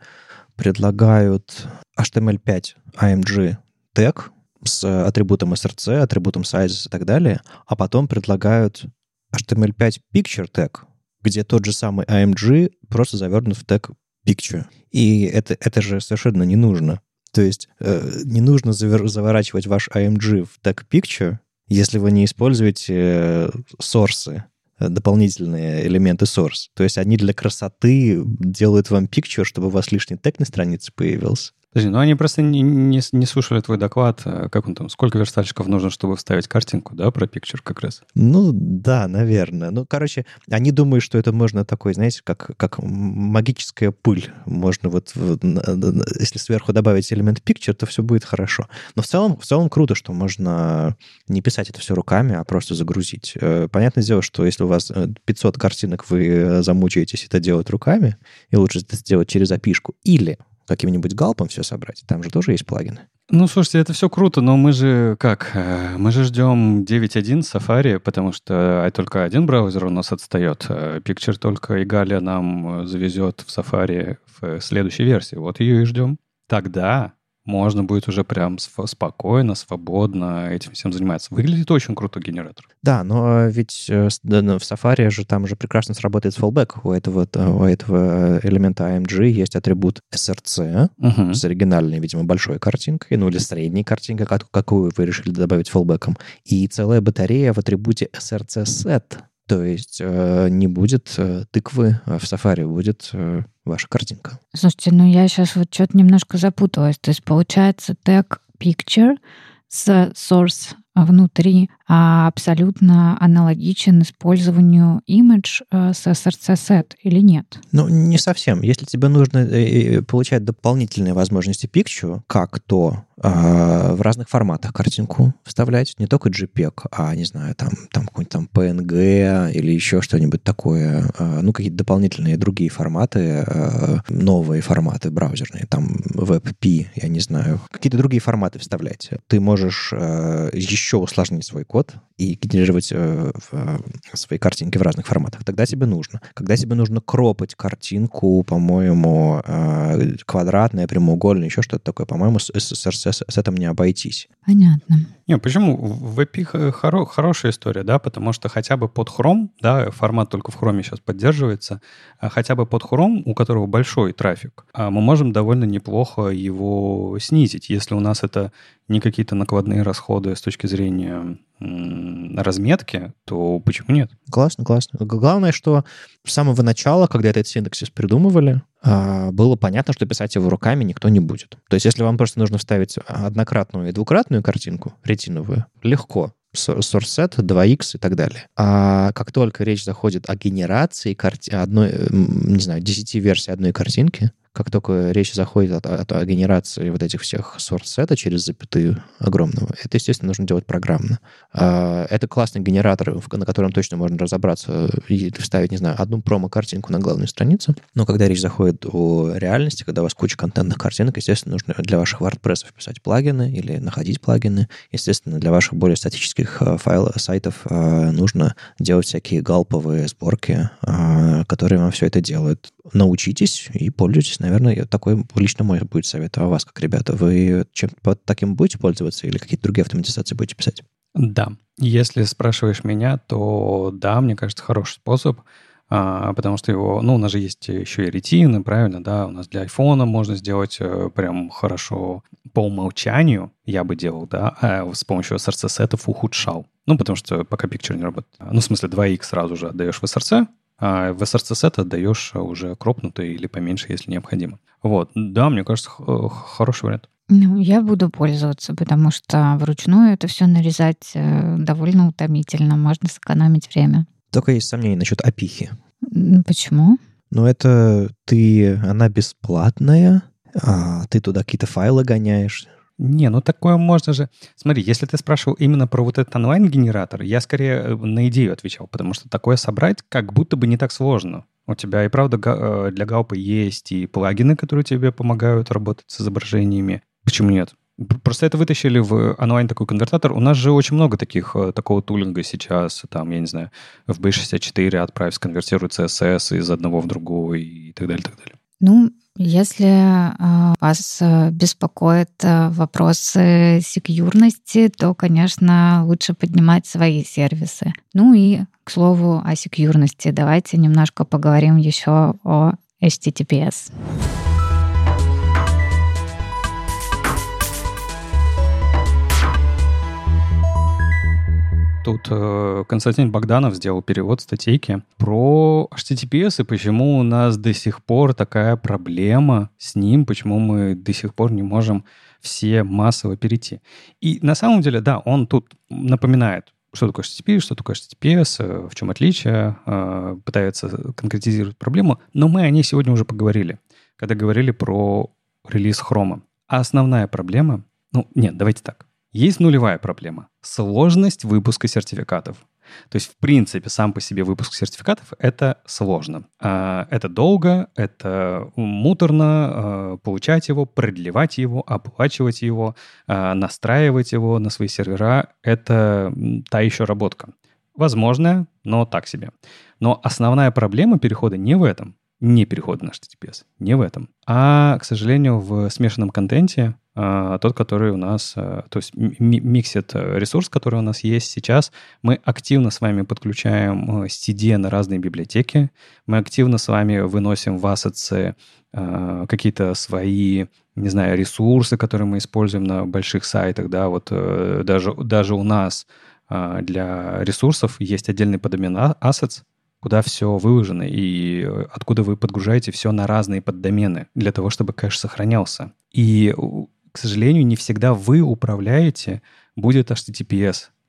предлагают эйч ти эм эль пять эй эм джи тег с атрибутом эс эр си, атрибутом sizes и так далее, а потом предлагают эйч ти эм эль пять picture тег, где тот же самый эй эм джи просто завернут в тег picture. И это, это же совершенно не нужно. То есть э, не нужно завер- заворачивать ваш эй эм джи в тег picture, если вы не используете э, сорсы, дополнительные элементы source. То есть они для красоты делают вам picture, чтобы у вас лишний тег на странице появился.
Подожди, ну они просто не, не, не слушали твой доклад. Как он там? Сколько верстальщиков нужно, чтобы вставить картинку, да, про picture как раз?
Ну, да, наверное. Ну, короче, они думают, что это можно такой, знаете, как, как магическая пыль. Можно вот, вот, если сверху добавить элемент picture, то все будет хорошо. Но в целом, в целом круто, что можно не писать это все руками, а просто загрузить. Понятное дело, что если у вас пятьсот картинок, вы замучаетесь это делать руками, и лучше это сделать через эй пи ай-шку. Или каким-нибудь галпом все собрать. Там же тоже есть плагины.
Ну, слушайте, это все круто, но мы же как? Мы же ждем девять точка один Safari, потому что только один браузер у нас отстает. Picture только Igalia нам завезет в Safari в следующей версии. Вот ее и ждем. Тогда можно будет уже прям спокойно, свободно этим всем заниматься. Выглядит очень крутой генератор.
Да, но ведь в Safari же там же прекрасно сработает fallback. У этого, у этого элемента эй эм джи есть атрибут эс эр си uh-huh. с оригинальной, видимо, большой картинкой, ну или средней картинкой, какую вы решили добавить фаллбэком. И целая батарея в атрибуте эс эр си set. То есть э, не будет э, тыквы в Safari, будет э, ваша картинка.
Слушайте, ну я сейчас вот что-то немножко запуталась. То есть получается тег picture с source внутри абсолютно аналогичен использованию image с эс эр си-set или нет?
Ну, не совсем. Если тебе нужно получать дополнительные возможности Picture, как то э, в разных форматах картинку вставлять, не только JPEG, а, не знаю, там, там какой-нибудь там пи эн джи или еще что-нибудь такое, э, ну, какие-то дополнительные другие форматы, э, новые форматы браузерные, там WebP, я не знаю, какие-то другие форматы вставлять. Ты можешь э, еще усложнить свой код и генерировать э, в, свои картинки в разных форматах. Тогда тебе нужно. Когда тебе нужно кропать картинку, по-моему, э, квадратная, прямоугольная, еще что-то такое, по-моему, с, с, с, с этим не обойтись.
Понятно.
Не, почему? В ви пи хоро- хорошая история, да, потому что хотя бы под Chrome, да, формат только в Chrome сейчас поддерживается, а хотя бы под Chrome, у которого большой трафик, мы можем довольно неплохо его снизить, если у нас это не какие-то накладные расходы с точки зрения м- разметки, то почему нет?
Классно, классно. Главное, что с самого начала, когда этот синтаксис придумывали, было понятно, что писать его руками никто не будет. То есть если вам просто нужно вставить однократную и двукратную картинку, ретиновую, легко. Source-set, два икс и так далее. А как только речь заходит о генерации карти- одной, не знаю, десяти версий одной картинки, как только речь заходит о, о, о генерации вот этих всех source-set через запятую огромного, это, естественно, нужно делать программно. А, это классный генератор, на котором точно можно разобраться и вставить, не знаю, одну промо-картинку на главную страницу. Но когда речь заходит о реальности, когда у вас куча контентных картинок, естественно, нужно для ваших WordPress писать плагины или находить плагины. Естественно, для ваших более статических файлов, сайтов нужно делать всякие галповые сборки, которые вам все это делают. Научитесь и пользуйтесь. Наверное, такой лично мой будет совет. А у вас, как ребята, вы чем-то таким будете пользоваться или какие-то другие автоматизации будете писать?
Да. Если спрашиваешь меня, то да, мне кажется, хороший способ, а, потому что его, ну, у нас же есть еще и ретины, правильно, да, у нас для айфона можно сделать э, прям хорошо по умолчанию, я бы делал, да, а с помощью эс эр си-сетов ухудшал. Ну, потому что пока Picture не работает. Ну, в смысле, два икс сразу же отдаешь в эс эр си, а в эс эр си-сет отдаешь уже кропнутый или поменьше, если необходимо. Вот. Да, мне кажется, х- хороший вариант.
Ну, я буду пользоваться, потому что вручную это все нарезать э, довольно утомительно. Можно сэкономить время.
Только есть сомнения насчет опихи.
Почему?
Ну, это ты, она бесплатная, а ты туда какие-то файлы гоняешь.
Не, ну такое можно же... Смотри, если ты спрашивал именно про вот этот онлайн-генератор, я скорее на идею отвечал, потому что такое собрать как будто бы не так сложно. У тебя и правда для галпа есть и плагины, которые тебе помогают работать с изображениями. Почему нет? Просто это вытащили в онлайн такой конвертатор. У нас же очень много таких, такого тулинга сейчас. Там, я не знаю, в би шестьдесят четыре отправь, сконвертируй си эс эс из одного в другой и так далее, так далее.
Ну, если э, вас беспокоят э, вопросы секьюрности, то, конечно, лучше поднимать свои сервисы. Ну и, к слову, о секьюрности. Давайте немножко поговорим еще о эйч ти ти пи эс.
Тут э, Константин Богданов сделал перевод статейки про эйч ти ти пи эс и почему у нас до сих пор такая проблема с ним, почему мы до сих пор не можем все массово перейти. И на самом деле, да, он тут напоминает, что такое эйч ти ти пи, что такое эйч ти ти пи эс, в чем отличие, э, пытается конкретизировать проблему, но мы о ней сегодня уже поговорили, когда говорили про релиз Chrome. А основная проблема, ну, нет, давайте так. Есть нулевая проблема – сложность выпуска сертификатов. То есть, в принципе, сам по себе выпуск сертификатов – это сложно. Это долго, это муторно получать его, продлевать его, оплачивать его, настраивать его на свои сервера – это та еще работка. Возможная, но так себе. Но основная проблема перехода не в этом, не перехода на эйч ти ти пи эс, не в этом, а, к сожалению, в смешанном контенте, тот, который у нас, то есть миксит ресурс, который у нас есть сейчас, мы активно с вами подключаем си ди на разные библиотеки, мы активно с вами выносим в ассетсы какие-то свои, не знаю, ресурсы, которые мы используем на больших сайтах, да, вот даже, даже у нас для ресурсов есть отдельный поддомен assets, куда все выложено, и откуда вы подгружаете все на разные поддомены для того, чтобы кэш сохранялся. И, к сожалению, не всегда вы управляете, будет эйч ти ти пи эс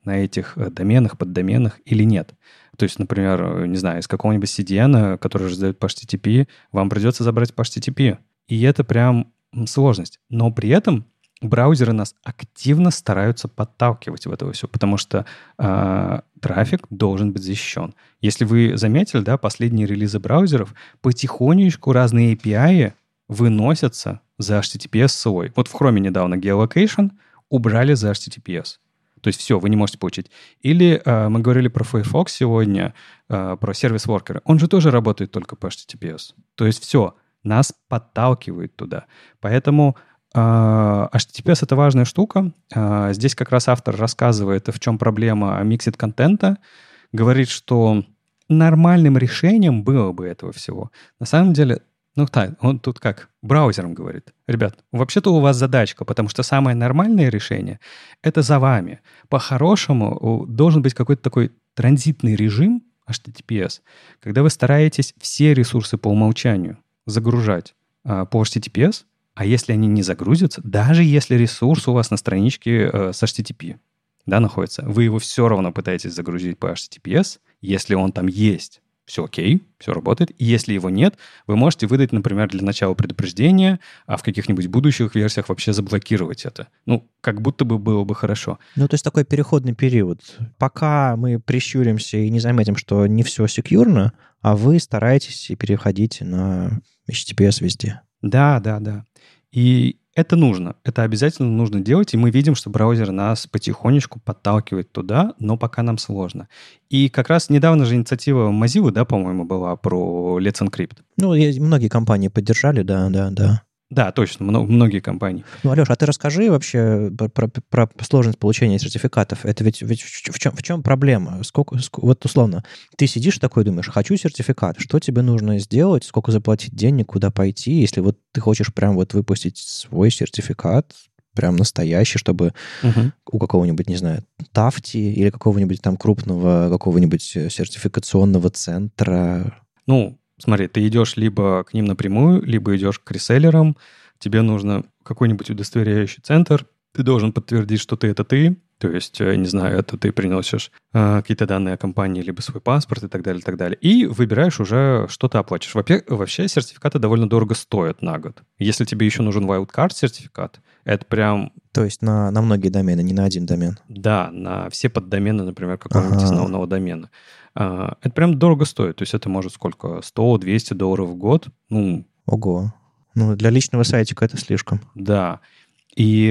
на этих доменах, поддоменах или нет. То есть, например, не знаю, из какого-нибудь си ди эн, который раздает по эйч ти ти пи, вам придется забрать по эйч ти ти пи. И это прям сложность. Но при этом браузеры нас активно стараются подталкивать в это все, потому что э, трафик должен быть защищен. Если вы заметили, да, последние релизы браузеров, потихонечку разные эй пи ай выносятся за эйч ти ти пи эс-ссылой. Вот в Chrome недавно geolocation убрали за эйч ти ти пи эс. То есть все, вы не можете получить. Или э, мы говорили про Firefox сегодня, э, про сервис-воркеры. Он же тоже работает только по эйч ти ти пи эс. То есть все, нас подталкивает туда. Поэтому э, эйч ти ти пи эс — это важная штука. Э, здесь как раз автор рассказывает, в чем проблема миксед контента. Говорит, что нормальным решением было бы этого всего. На самом деле, ну так, он тут как браузером говорит. Ребят, вообще-то у вас задачка, потому что самое нормальное решение — это за вами. По-хорошему должен быть какой-то такой транзитный режим эйч ти ти пи эс, когда вы стараетесь все ресурсы по умолчанию загружать а, по эйч ти ти пи эс, а если они не загрузятся, даже если ресурс у вас на страничке а, с эйч ти ти пи, да, находится, вы его все равно пытаетесь загрузить по эйч ти ти пи эс, если он там есть. Все окей, все работает. И если его нет, вы можете выдать, например, для начала предупреждение, а в каких-нибудь будущих версиях вообще заблокировать это. Ну, как будто бы было бы хорошо.
Ну, то есть такой переходный период. Пока мы прищуримся и не заметим, что не все секьюрно, а вы стараетесь и переходите на эйч ти ти пи эс везде.
Да, да, да. И это нужно. Это обязательно нужно делать. И мы видим, что браузер нас потихонечку подталкивает туда, но пока нам сложно. И как раз недавно же инициатива Mozilla, да, по-моему, была про Let's Encrypt.
Ну, многие компании поддержали, да, да, да.
Да, точно, многие компании.
Ну, Алеша, а ты расскажи вообще про, про, про сложность получения сертификатов. Это ведь, ведь в, чем, в чем проблема? Сколько, сколько, вот условно, ты сидишь такой, думаешь, хочу сертификат. Что тебе нужно сделать? Сколько заплатить денег? Куда пойти? Если вот ты хочешь прям вот выпустить свой сертификат, прям настоящий, чтобы угу. у какого-нибудь, не знаю, Тафти или какого-нибудь там крупного, какого-нибудь сертификационного центра.
Ну, смотри, ты идешь либо к ним напрямую, либо идешь к реселлерам, тебе нужно какой-нибудь удостоверяющий центр, ты должен подтвердить, что ты — это ты, то есть, не знаю, это ты приносишь э, какие-то данные о компании, либо свой паспорт и так далее, и так далее, и выбираешь уже, что ты оплачиваешь. Вообще, вообще сертификаты довольно дорого стоят на год. Если тебе еще нужен wildcard сертификат, это прям...
То есть на, на многие домены, не на один домен?
Да, на все поддомены, например, какого-нибудь ага. основного домена. Это прям дорого стоит. То есть это может сколько? сто-двести долларов в год. Ну,
ого. Ну, для личного сайтика это слишком.
Да. И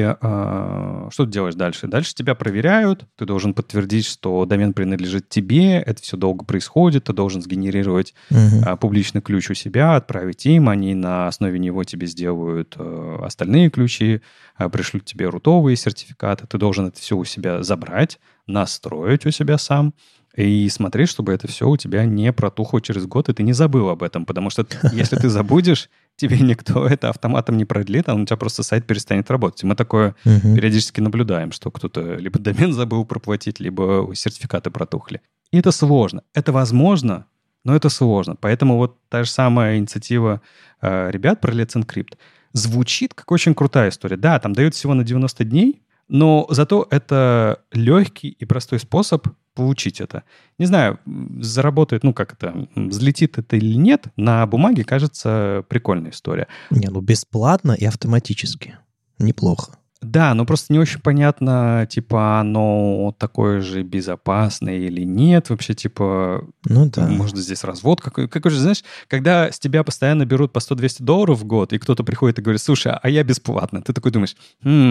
э, что ты делаешь дальше? Дальше тебя проверяют. Ты должен подтвердить, что домен принадлежит тебе. Это все долго происходит. Ты должен сгенерировать uh-huh. э, публичный ключ у себя, отправить им. Они на основе него тебе сделают э, остальные ключи, э, пришлют тебе рутовые сертификаты. Ты должен это все у себя забрать, настроить у себя сам. И смотреть, чтобы это все у тебя не протухло через год, и ты не забыл об этом. Потому что если ты забудешь, тебе никто это автоматом не продлит, а у тебя просто сайт перестанет работать. И мы такое uh-huh. периодически наблюдаем, что кто-то либо домен забыл проплатить, либо сертификаты протухли. И это сложно. Это возможно, но это сложно. Поэтому вот та же самая инициатива э, ребят про Let's Encrypt звучит как очень крутая история. Да, там дают всего на девяносто дней, но зато это легкий и простой способ получить это. Не знаю, заработает, ну как это, взлетит это или нет, на бумаге кажется прикольная история.
Не, ну бесплатно и автоматически. Неплохо.
Да, но просто не очень понятно, типа, оно такое же безопасное или нет. Вообще, типа,
ну, да.
может, здесь развод какой. Какой же, знаешь, когда с тебя постоянно берут по сто-двести долларов в год, и кто-то приходит и говорит, слушай, а я бесплатно. Ты такой думаешь,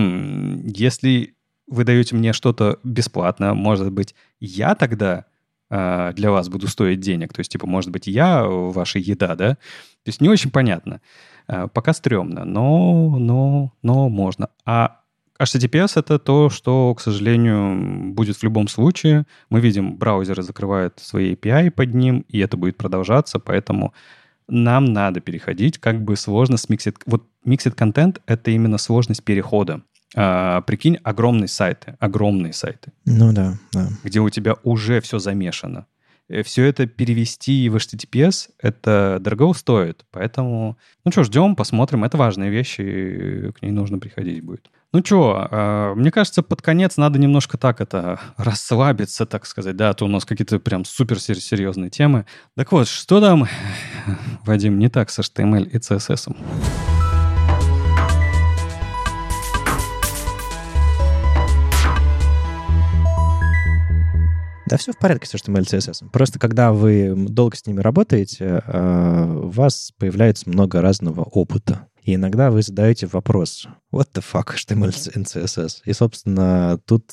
хм, если вы даете мне что-то бесплатно, может быть, я тогда э, для вас буду стоить денег. То есть, типа, может быть, я ваша еда, да? То есть не очень понятно. Э, пока стрёмно, но, но, но можно. А эйч ти ти пи эс — это то, что, к сожалению, будет в любом случае. Мы видим, браузеры закрывают свои эй пи ай под ним, и это будет продолжаться, поэтому нам надо переходить. Как бы сложно с Mixed... Вот Mixed Content — это именно сложность перехода. А, прикинь, огромные сайты, огромные сайты.
Ну да, да.
Где у тебя уже все замешано. все это перевести в эйч ти ти пи эс, это дорого стоит. Поэтому, ну что, ждем, посмотрим. Это важные вещи, и к ней нужно приходить будет. Ну что, мне кажется, под конец надо немножко так это расслабиться, так сказать, да, а то у нас какие-то прям суперсерьезные темы. Так вот, что там, Вадим, не так с эйч ти эм эль и си эс эс?
Да, все в порядке с эйч ти эм эль и си эс эс. Просто когда вы долго с ними работаете, у вас появляется много разного опыта. И иногда вы задаете вопрос: what the fuck, эйч ти эм эль и си эс эс? И, собственно, тут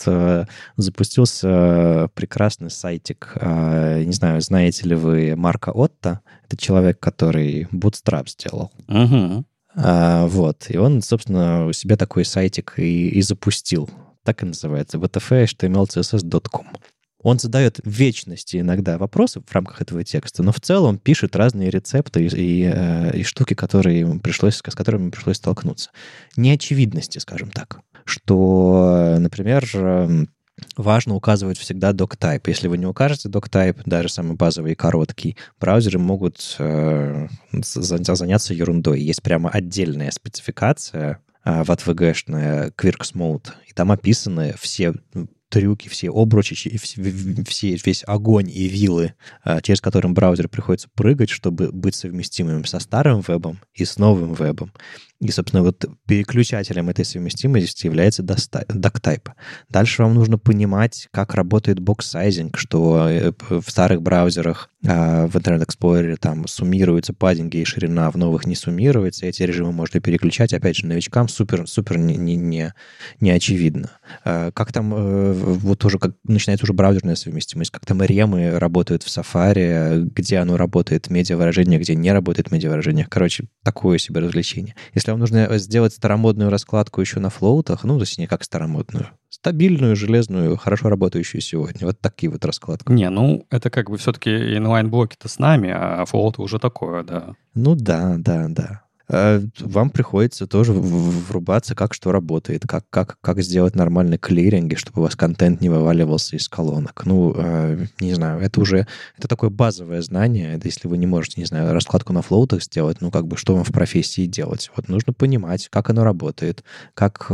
запустился прекрасный сайтик. Не знаю, знаете ли вы Марка Отто? Это человек, который Bootstrap сделал.
Угу.
Вот. И он, собственно, у себя такой сайтик и, и запустил. Так и называется. ви ти эф эйч ти эм эл си эс эс точка ком. Он задает в вечности иногда вопросы в рамках этого текста, но в целом пишет разные рецепты и, и, и штуки, которые ему пришлось, с которыми ему пришлось столкнуться. Неочевидности, скажем так. Что, например, важно указывать всегда doctype. Если вы не укажете doctype, даже самый базовый и короткий, браузеры могут э, заняться ерундой. Есть прямо отдельная спецификация э, в эй ти ви джи-шная Quirks Mode, и там описаны все трюки, все обручи, и все, весь огонь и вилы, через которым браузеру приходится прыгать, чтобы быть совместимым со старым вебом и с новым вебом. И, собственно, вот переключателем этой совместимости является doctype. Дальше вам нужно понимать, как работает бокс-сайзинг, что в старых браузерах в Internet Explorer там суммируются паддинги и ширина, в новых не суммируется. Эти режимы можно переключать. Опять же, новичкам супер, супер не, не, не, не очевидно. Как там вот уже как начинается уже браузерная совместимость, как там ремы работают в Safari, где оно работает медиавыражение, где не работает медиавыражение. Короче, такое себе развлечение. Если вам нужно сделать старомодную раскладку еще на флоутах, ну, то есть не как старомодную, стабильную, железную, хорошо работающую сегодня. Вот такие вот раскладки.
Не, ну, это как бы все-таки инлайн-блоки-то с нами, а флоут уже такое, да.
Ну да, да, да. Вам приходится тоже врубаться, как что работает, как, как, как сделать нормальный клиринг, чтобы у вас контент не вываливался из колонок. Ну, не знаю, это уже это такое базовое знание. Это если вы не можете, не знаю, раскладку на флоутах сделать, ну, как бы, что вам в профессии делать? Вот нужно понимать, как оно работает, как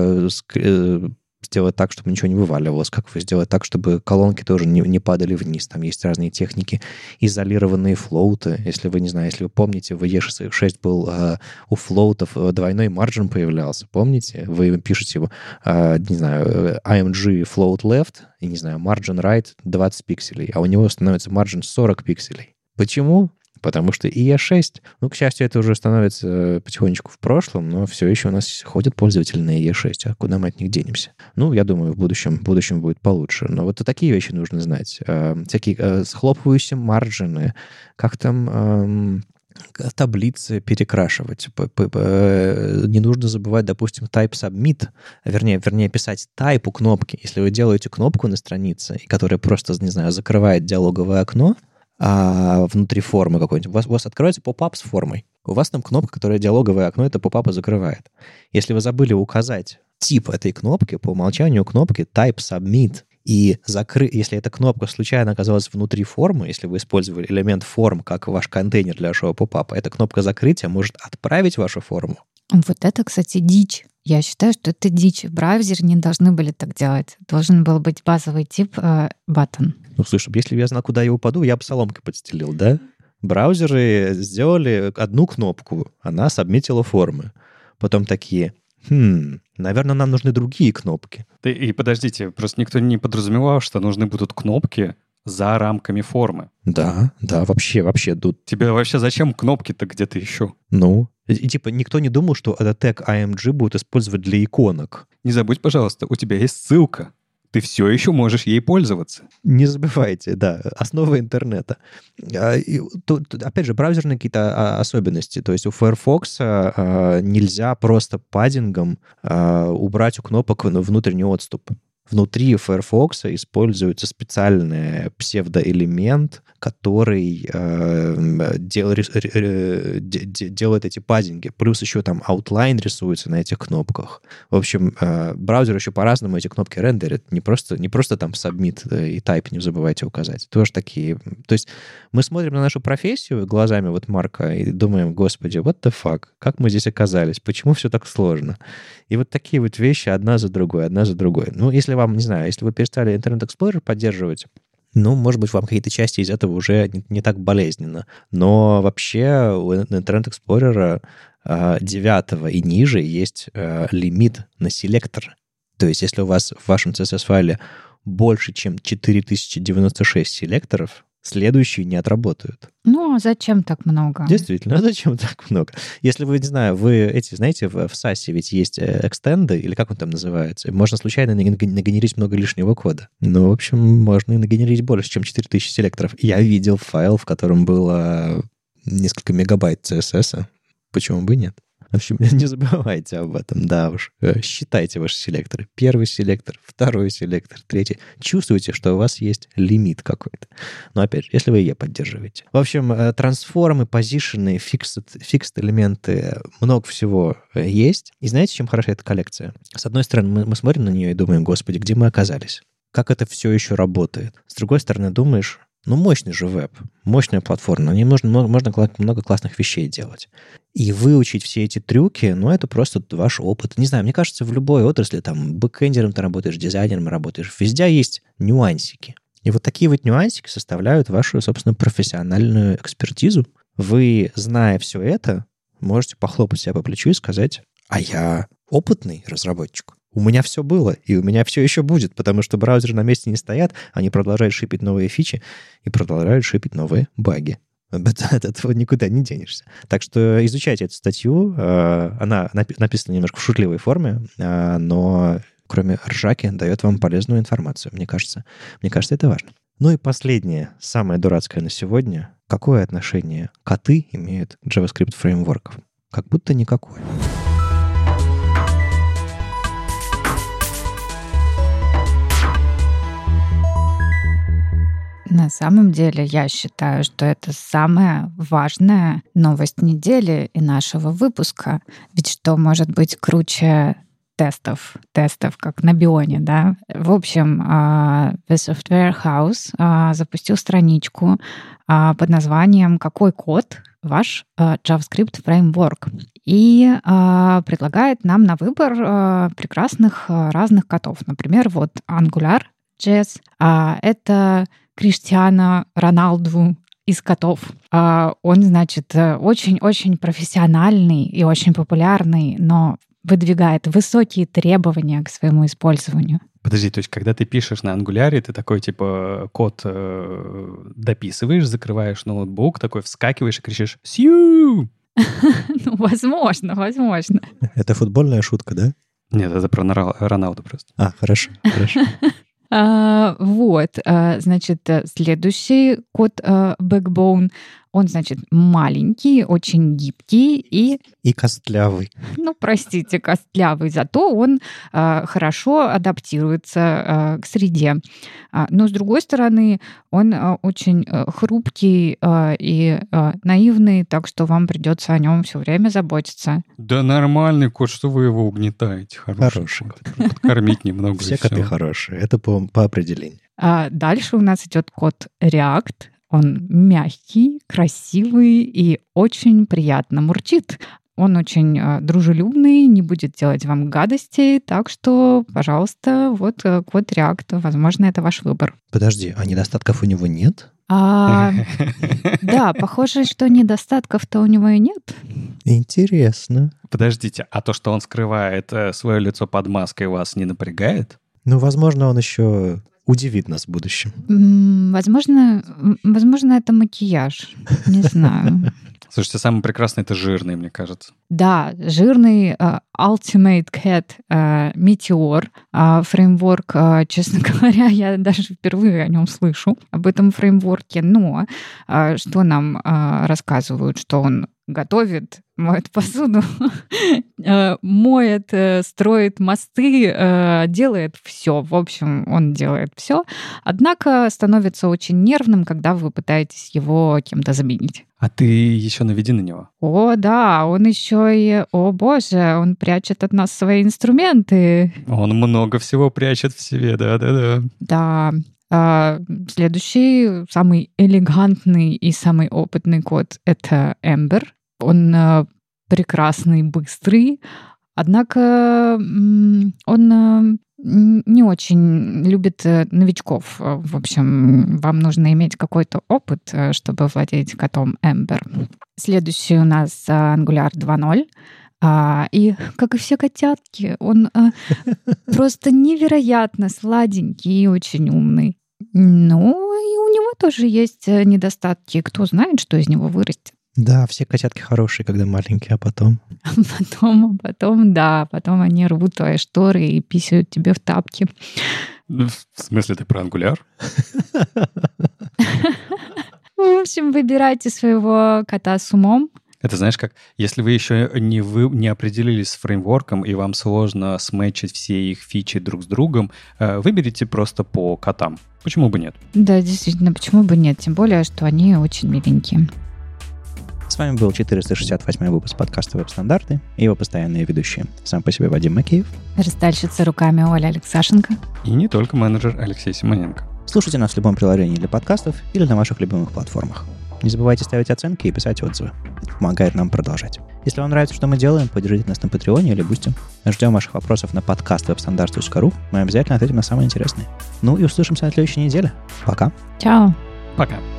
сделать так, чтобы ничего не вываливалось, как вы сделать так, чтобы колонки тоже не, не падали вниз. Там есть разные техники, изолированные флоуты. Если вы, не знаю, если вы помните, в и шесть был э, у флоутов двойной марджин появлялся. Помните? Вы пишете его, э, не знаю, эй эм джи float left и, не знаю, margin right двадцать пикселей, а у него становится margin сорок пикселей. Почему? Потому что и и шесть, ну, к счастью, это уже становится потихонечку в прошлом, но все еще у нас ходят пользователи на и и шесть, а куда мы от них денемся? Ну, я думаю, в будущем, в будущем будет получше. Но вот такие вещи нужно знать. Э, всякие э, схлопывающиеся марджины, как там... Э, таблицы перекрашивать. Не нужно забывать, допустим, type submit, вернее, вернее, писать type у кнопки. Если вы делаете кнопку на странице, которая просто, не знаю, закрывает диалоговое окно, а внутри формы какой-нибудь. У вас, у вас откроется поп-ап с формой. У вас там кнопка, которая диалоговое окно, это поп-апы закрывает. Если вы забыли указать тип этой кнопки, по умолчанию кнопки type submit, и закры... если эта кнопка случайно оказалась внутри формы, если вы использовали элемент форм как ваш контейнер для вашего поп-апа, эта кнопка закрытия может отправить вашу форму.
Вот это, кстати, дичь. Я считаю, что это дичь. Браузеры не должны были так делать. Должен был быть базовый тип э, button.
Ну, слушай, если бы я знал, куда я упаду, я бы соломкой подстелил, да? Браузеры сделали одну кнопку, она сабмитила формы. Потом такие, хм, наверное, нам нужны другие кнопки.
И, и подождите, просто никто не подразумевал, что нужны будут кнопки за рамками формы.
Да, да, вообще, вообще. Тут...
Тебе вообще зачем кнопки-то где-то еще?
Ну, и, и типа никто не думал, что этот тег эй эм джи будут использовать для иконок.
Не забудь, пожалуйста, у тебя есть ссылка. Ты все еще можешь ей пользоваться.
Не забывайте, да, основа интернета. И, тут, опять же, браузерные какие-то особенности. То есть у Firefox нельзя просто паддингом убрать у кнопок внутренний отступ. Внутри Firefox используется специальный псевдоэлемент, который э, дел, э, делает эти паддинги. Плюс еще там outline рисуется на этих кнопках. В общем, э, браузер еще по-разному эти кнопки рендерит. Не просто, не просто там submit и type не забывайте указать. Тоже такие... То есть мы смотрим на нашу профессию глазами вот Марка и думаем, господи, what the fuck? Как мы здесь оказались? Почему все так сложно? И вот такие вот вещи одна за другой, одна за другой. Ну, если вам, не знаю, если вы перестали Internet Explorer поддерживать, ну, может быть, вам какие-то части из этого уже не, не так болезненно. Но вообще у Internet Explorer девятого и ниже есть э, лимит на селектор. То есть если у вас в вашем си эс эс-файле больше, чем четыре тысячи девяносто шесть селекторов, следующие не отработают.
Ну, а зачем так много?
Действительно, а зачем так много? Если вы, не знаю, вы эти, знаете, в, в сасе ведь есть экстенды, или как он там называется, можно случайно нагенерить много лишнего кода. Ну, в общем, можно и нагенерить больше, чем четыре тысячи селекторов. Я видел файл, в котором было несколько мегабайт си эс эс. Почему бы нет? В общем, не забывайте об этом, да уж. Считайте ваши селекторы. Первый селектор, второй селектор, третий. Чувствуйте, что у вас есть лимит какой-то. Но опять же, если вы ее поддерживаете. В общем, трансформы, позишены, фикс-элементы, много всего есть. И знаете, чем хороша эта коллекция? С одной стороны, мы, мы смотрим на нее и думаем, господи, где мы оказались? Как это все еще работает? С другой стороны, думаешь, ну, мощный же веб, мощная платформа, на ней можно, можно много классных вещей делать. И выучить все эти трюки, ну, это просто ваш опыт. Не знаю, мне кажется, в любой отрасли, там, бэкэндером ты работаешь, дизайнером работаешь, везде есть нюансики. И вот такие вот нюансики составляют вашу, собственно, профессиональную экспертизу. Вы, зная все это, можете похлопать себя по плечу и сказать, а я опытный разработчик. У меня все было, и у меня все еще будет, потому что браузеры на месте не стоят, они продолжают шипить новые фичи и продолжают шипить новые баги. От этого никуда не денешься. Так что изучайте эту статью. Она написана немножко в шутливой форме, но кроме ржаки дает вам полезную информацию. Мне кажется, мне кажется, это важно. Ну и последнее, самое дурацкое на сегодня. Какое отношение коты имеют к JavaScript фреймворкам? Как будто никакое.
На самом деле, я считаю, что это самая важная новость недели и нашего выпуска. Ведь что может быть круче тестов, тестов, как на Бионе, да? В общем, The Software House запустил страничку под названием «Какой код ваш JavaScript фреймворк?» и предлагает нам на выбор прекрасных разных котов. Например, вот Angular джей эс — это Криштиану Роналду из котов. Он, значит, очень-очень профессиональный и очень популярный, но выдвигает высокие требования к своему использованию.
Подожди, то есть когда ты пишешь на ангуляре, ты такой, типа, код э, дописываешь, закрываешь ноутбук, такой вскакиваешь и кричишь «Сью!»
Ну, возможно, возможно.
Это футбольная шутка, да?
Нет, это про Роналду просто.
А, хорошо, хорошо.
Uh, вот, uh, значит, следующий код uh, Backbone, он, значит, маленький, очень гибкий и...
И костлявый.
Ну, простите, костлявый, зато он uh, хорошо адаптируется uh, к среде. Uh, но, с другой стороны, он uh, очень uh, хрупкий uh, и uh, наивный, так что вам придется о нем все время заботиться.
Да нормальный кот, что вы его угнетаете? Хороший,
Хороший.
Кот. Кормить немного.
Все коты хорошие, это по, по определению.
А дальше у нас идет код React. Он мягкий, красивый и очень приятно мурчит. Он очень э, дружелюбный, не будет делать вам гадостей, так что, пожалуйста, вот э, код React. Возможно, это ваш выбор.
Подожди, а недостатков у него нет?
А, да, похоже, что недостатков-то у него и нет.
Интересно.
Подождите, а то, что он скрывает э, свое лицо под маской, вас не напрягает?
Ну, возможно, он еще удивит нас в будущем.
Возможно, возможно, это макияж. Не знаю.
Слушайте, самый прекрасный — это жирный, мне кажется.
Да, жирный uh, Ultimate Cat uh, Meteor uh, фреймворк. Uh, честно говоря, я даже впервые о нем слышу, об этом фреймворке. Но uh, что нам uh, рассказывают, что он готовит моет посуду, моет, строит мосты, делает все. В общем, он делает все. Однако становится очень нервным, когда вы пытаетесь его кем-то заменить.
А ты еще наведи на него.
О, да, он еще и... О, боже, он прячет от нас свои инструменты.
Он много всего прячет в себе, да-да-да.
Да. А следующий, самый элегантный и самый опытный кот — это Эмбер. Он прекрасный, быстрый, однако он не очень любит новичков. В общем, вам нужно иметь какой-то опыт, чтобы владеть котом Эмбер. Следующий у нас Angular два ноль. И, как и все котятки, он просто невероятно сладенький и очень умный. Ну, и у него тоже есть недостатки. Кто знает, что из него вырастет.
Да, все котятки хорошие, когда маленькие, а потом...
Потом, потом, да, потом они рвут твои шторы и писают тебе в тапки.
В смысле, ты про ангуляр?
В общем, выбирайте своего кота с умом.
Это знаешь как, если вы еще не, вы, не определились с фреймворком и вам сложно сметчить все их фичи друг с другом, выберите просто по котам. Почему бы нет?
Да, действительно, почему бы нет? Тем более, что они очень миленькие.
С вами был четыреста шестьдесят восьмой выпуск подкаста «Веб-стандарты» и его постоянные ведущие. Сам по себе Вадим Макеев.
Растальщица руками Оля Алексашенко.
И не только менеджер Алексей Симоненко.
Слушайте нас в любом приложении для подкастов или на ваших любимых платформах. Не забывайте ставить оценки и писать отзывы. Это помогает нам продолжать. Если вам нравится, что мы делаем, поддержите нас на Патреоне или Бусти. Ждем ваших вопросов на подкаст веб стандарт точка ру. Мы обязательно ответим на самые интересные. Ну и услышимся на следующей неделе. Пока.
Чао.
Пока.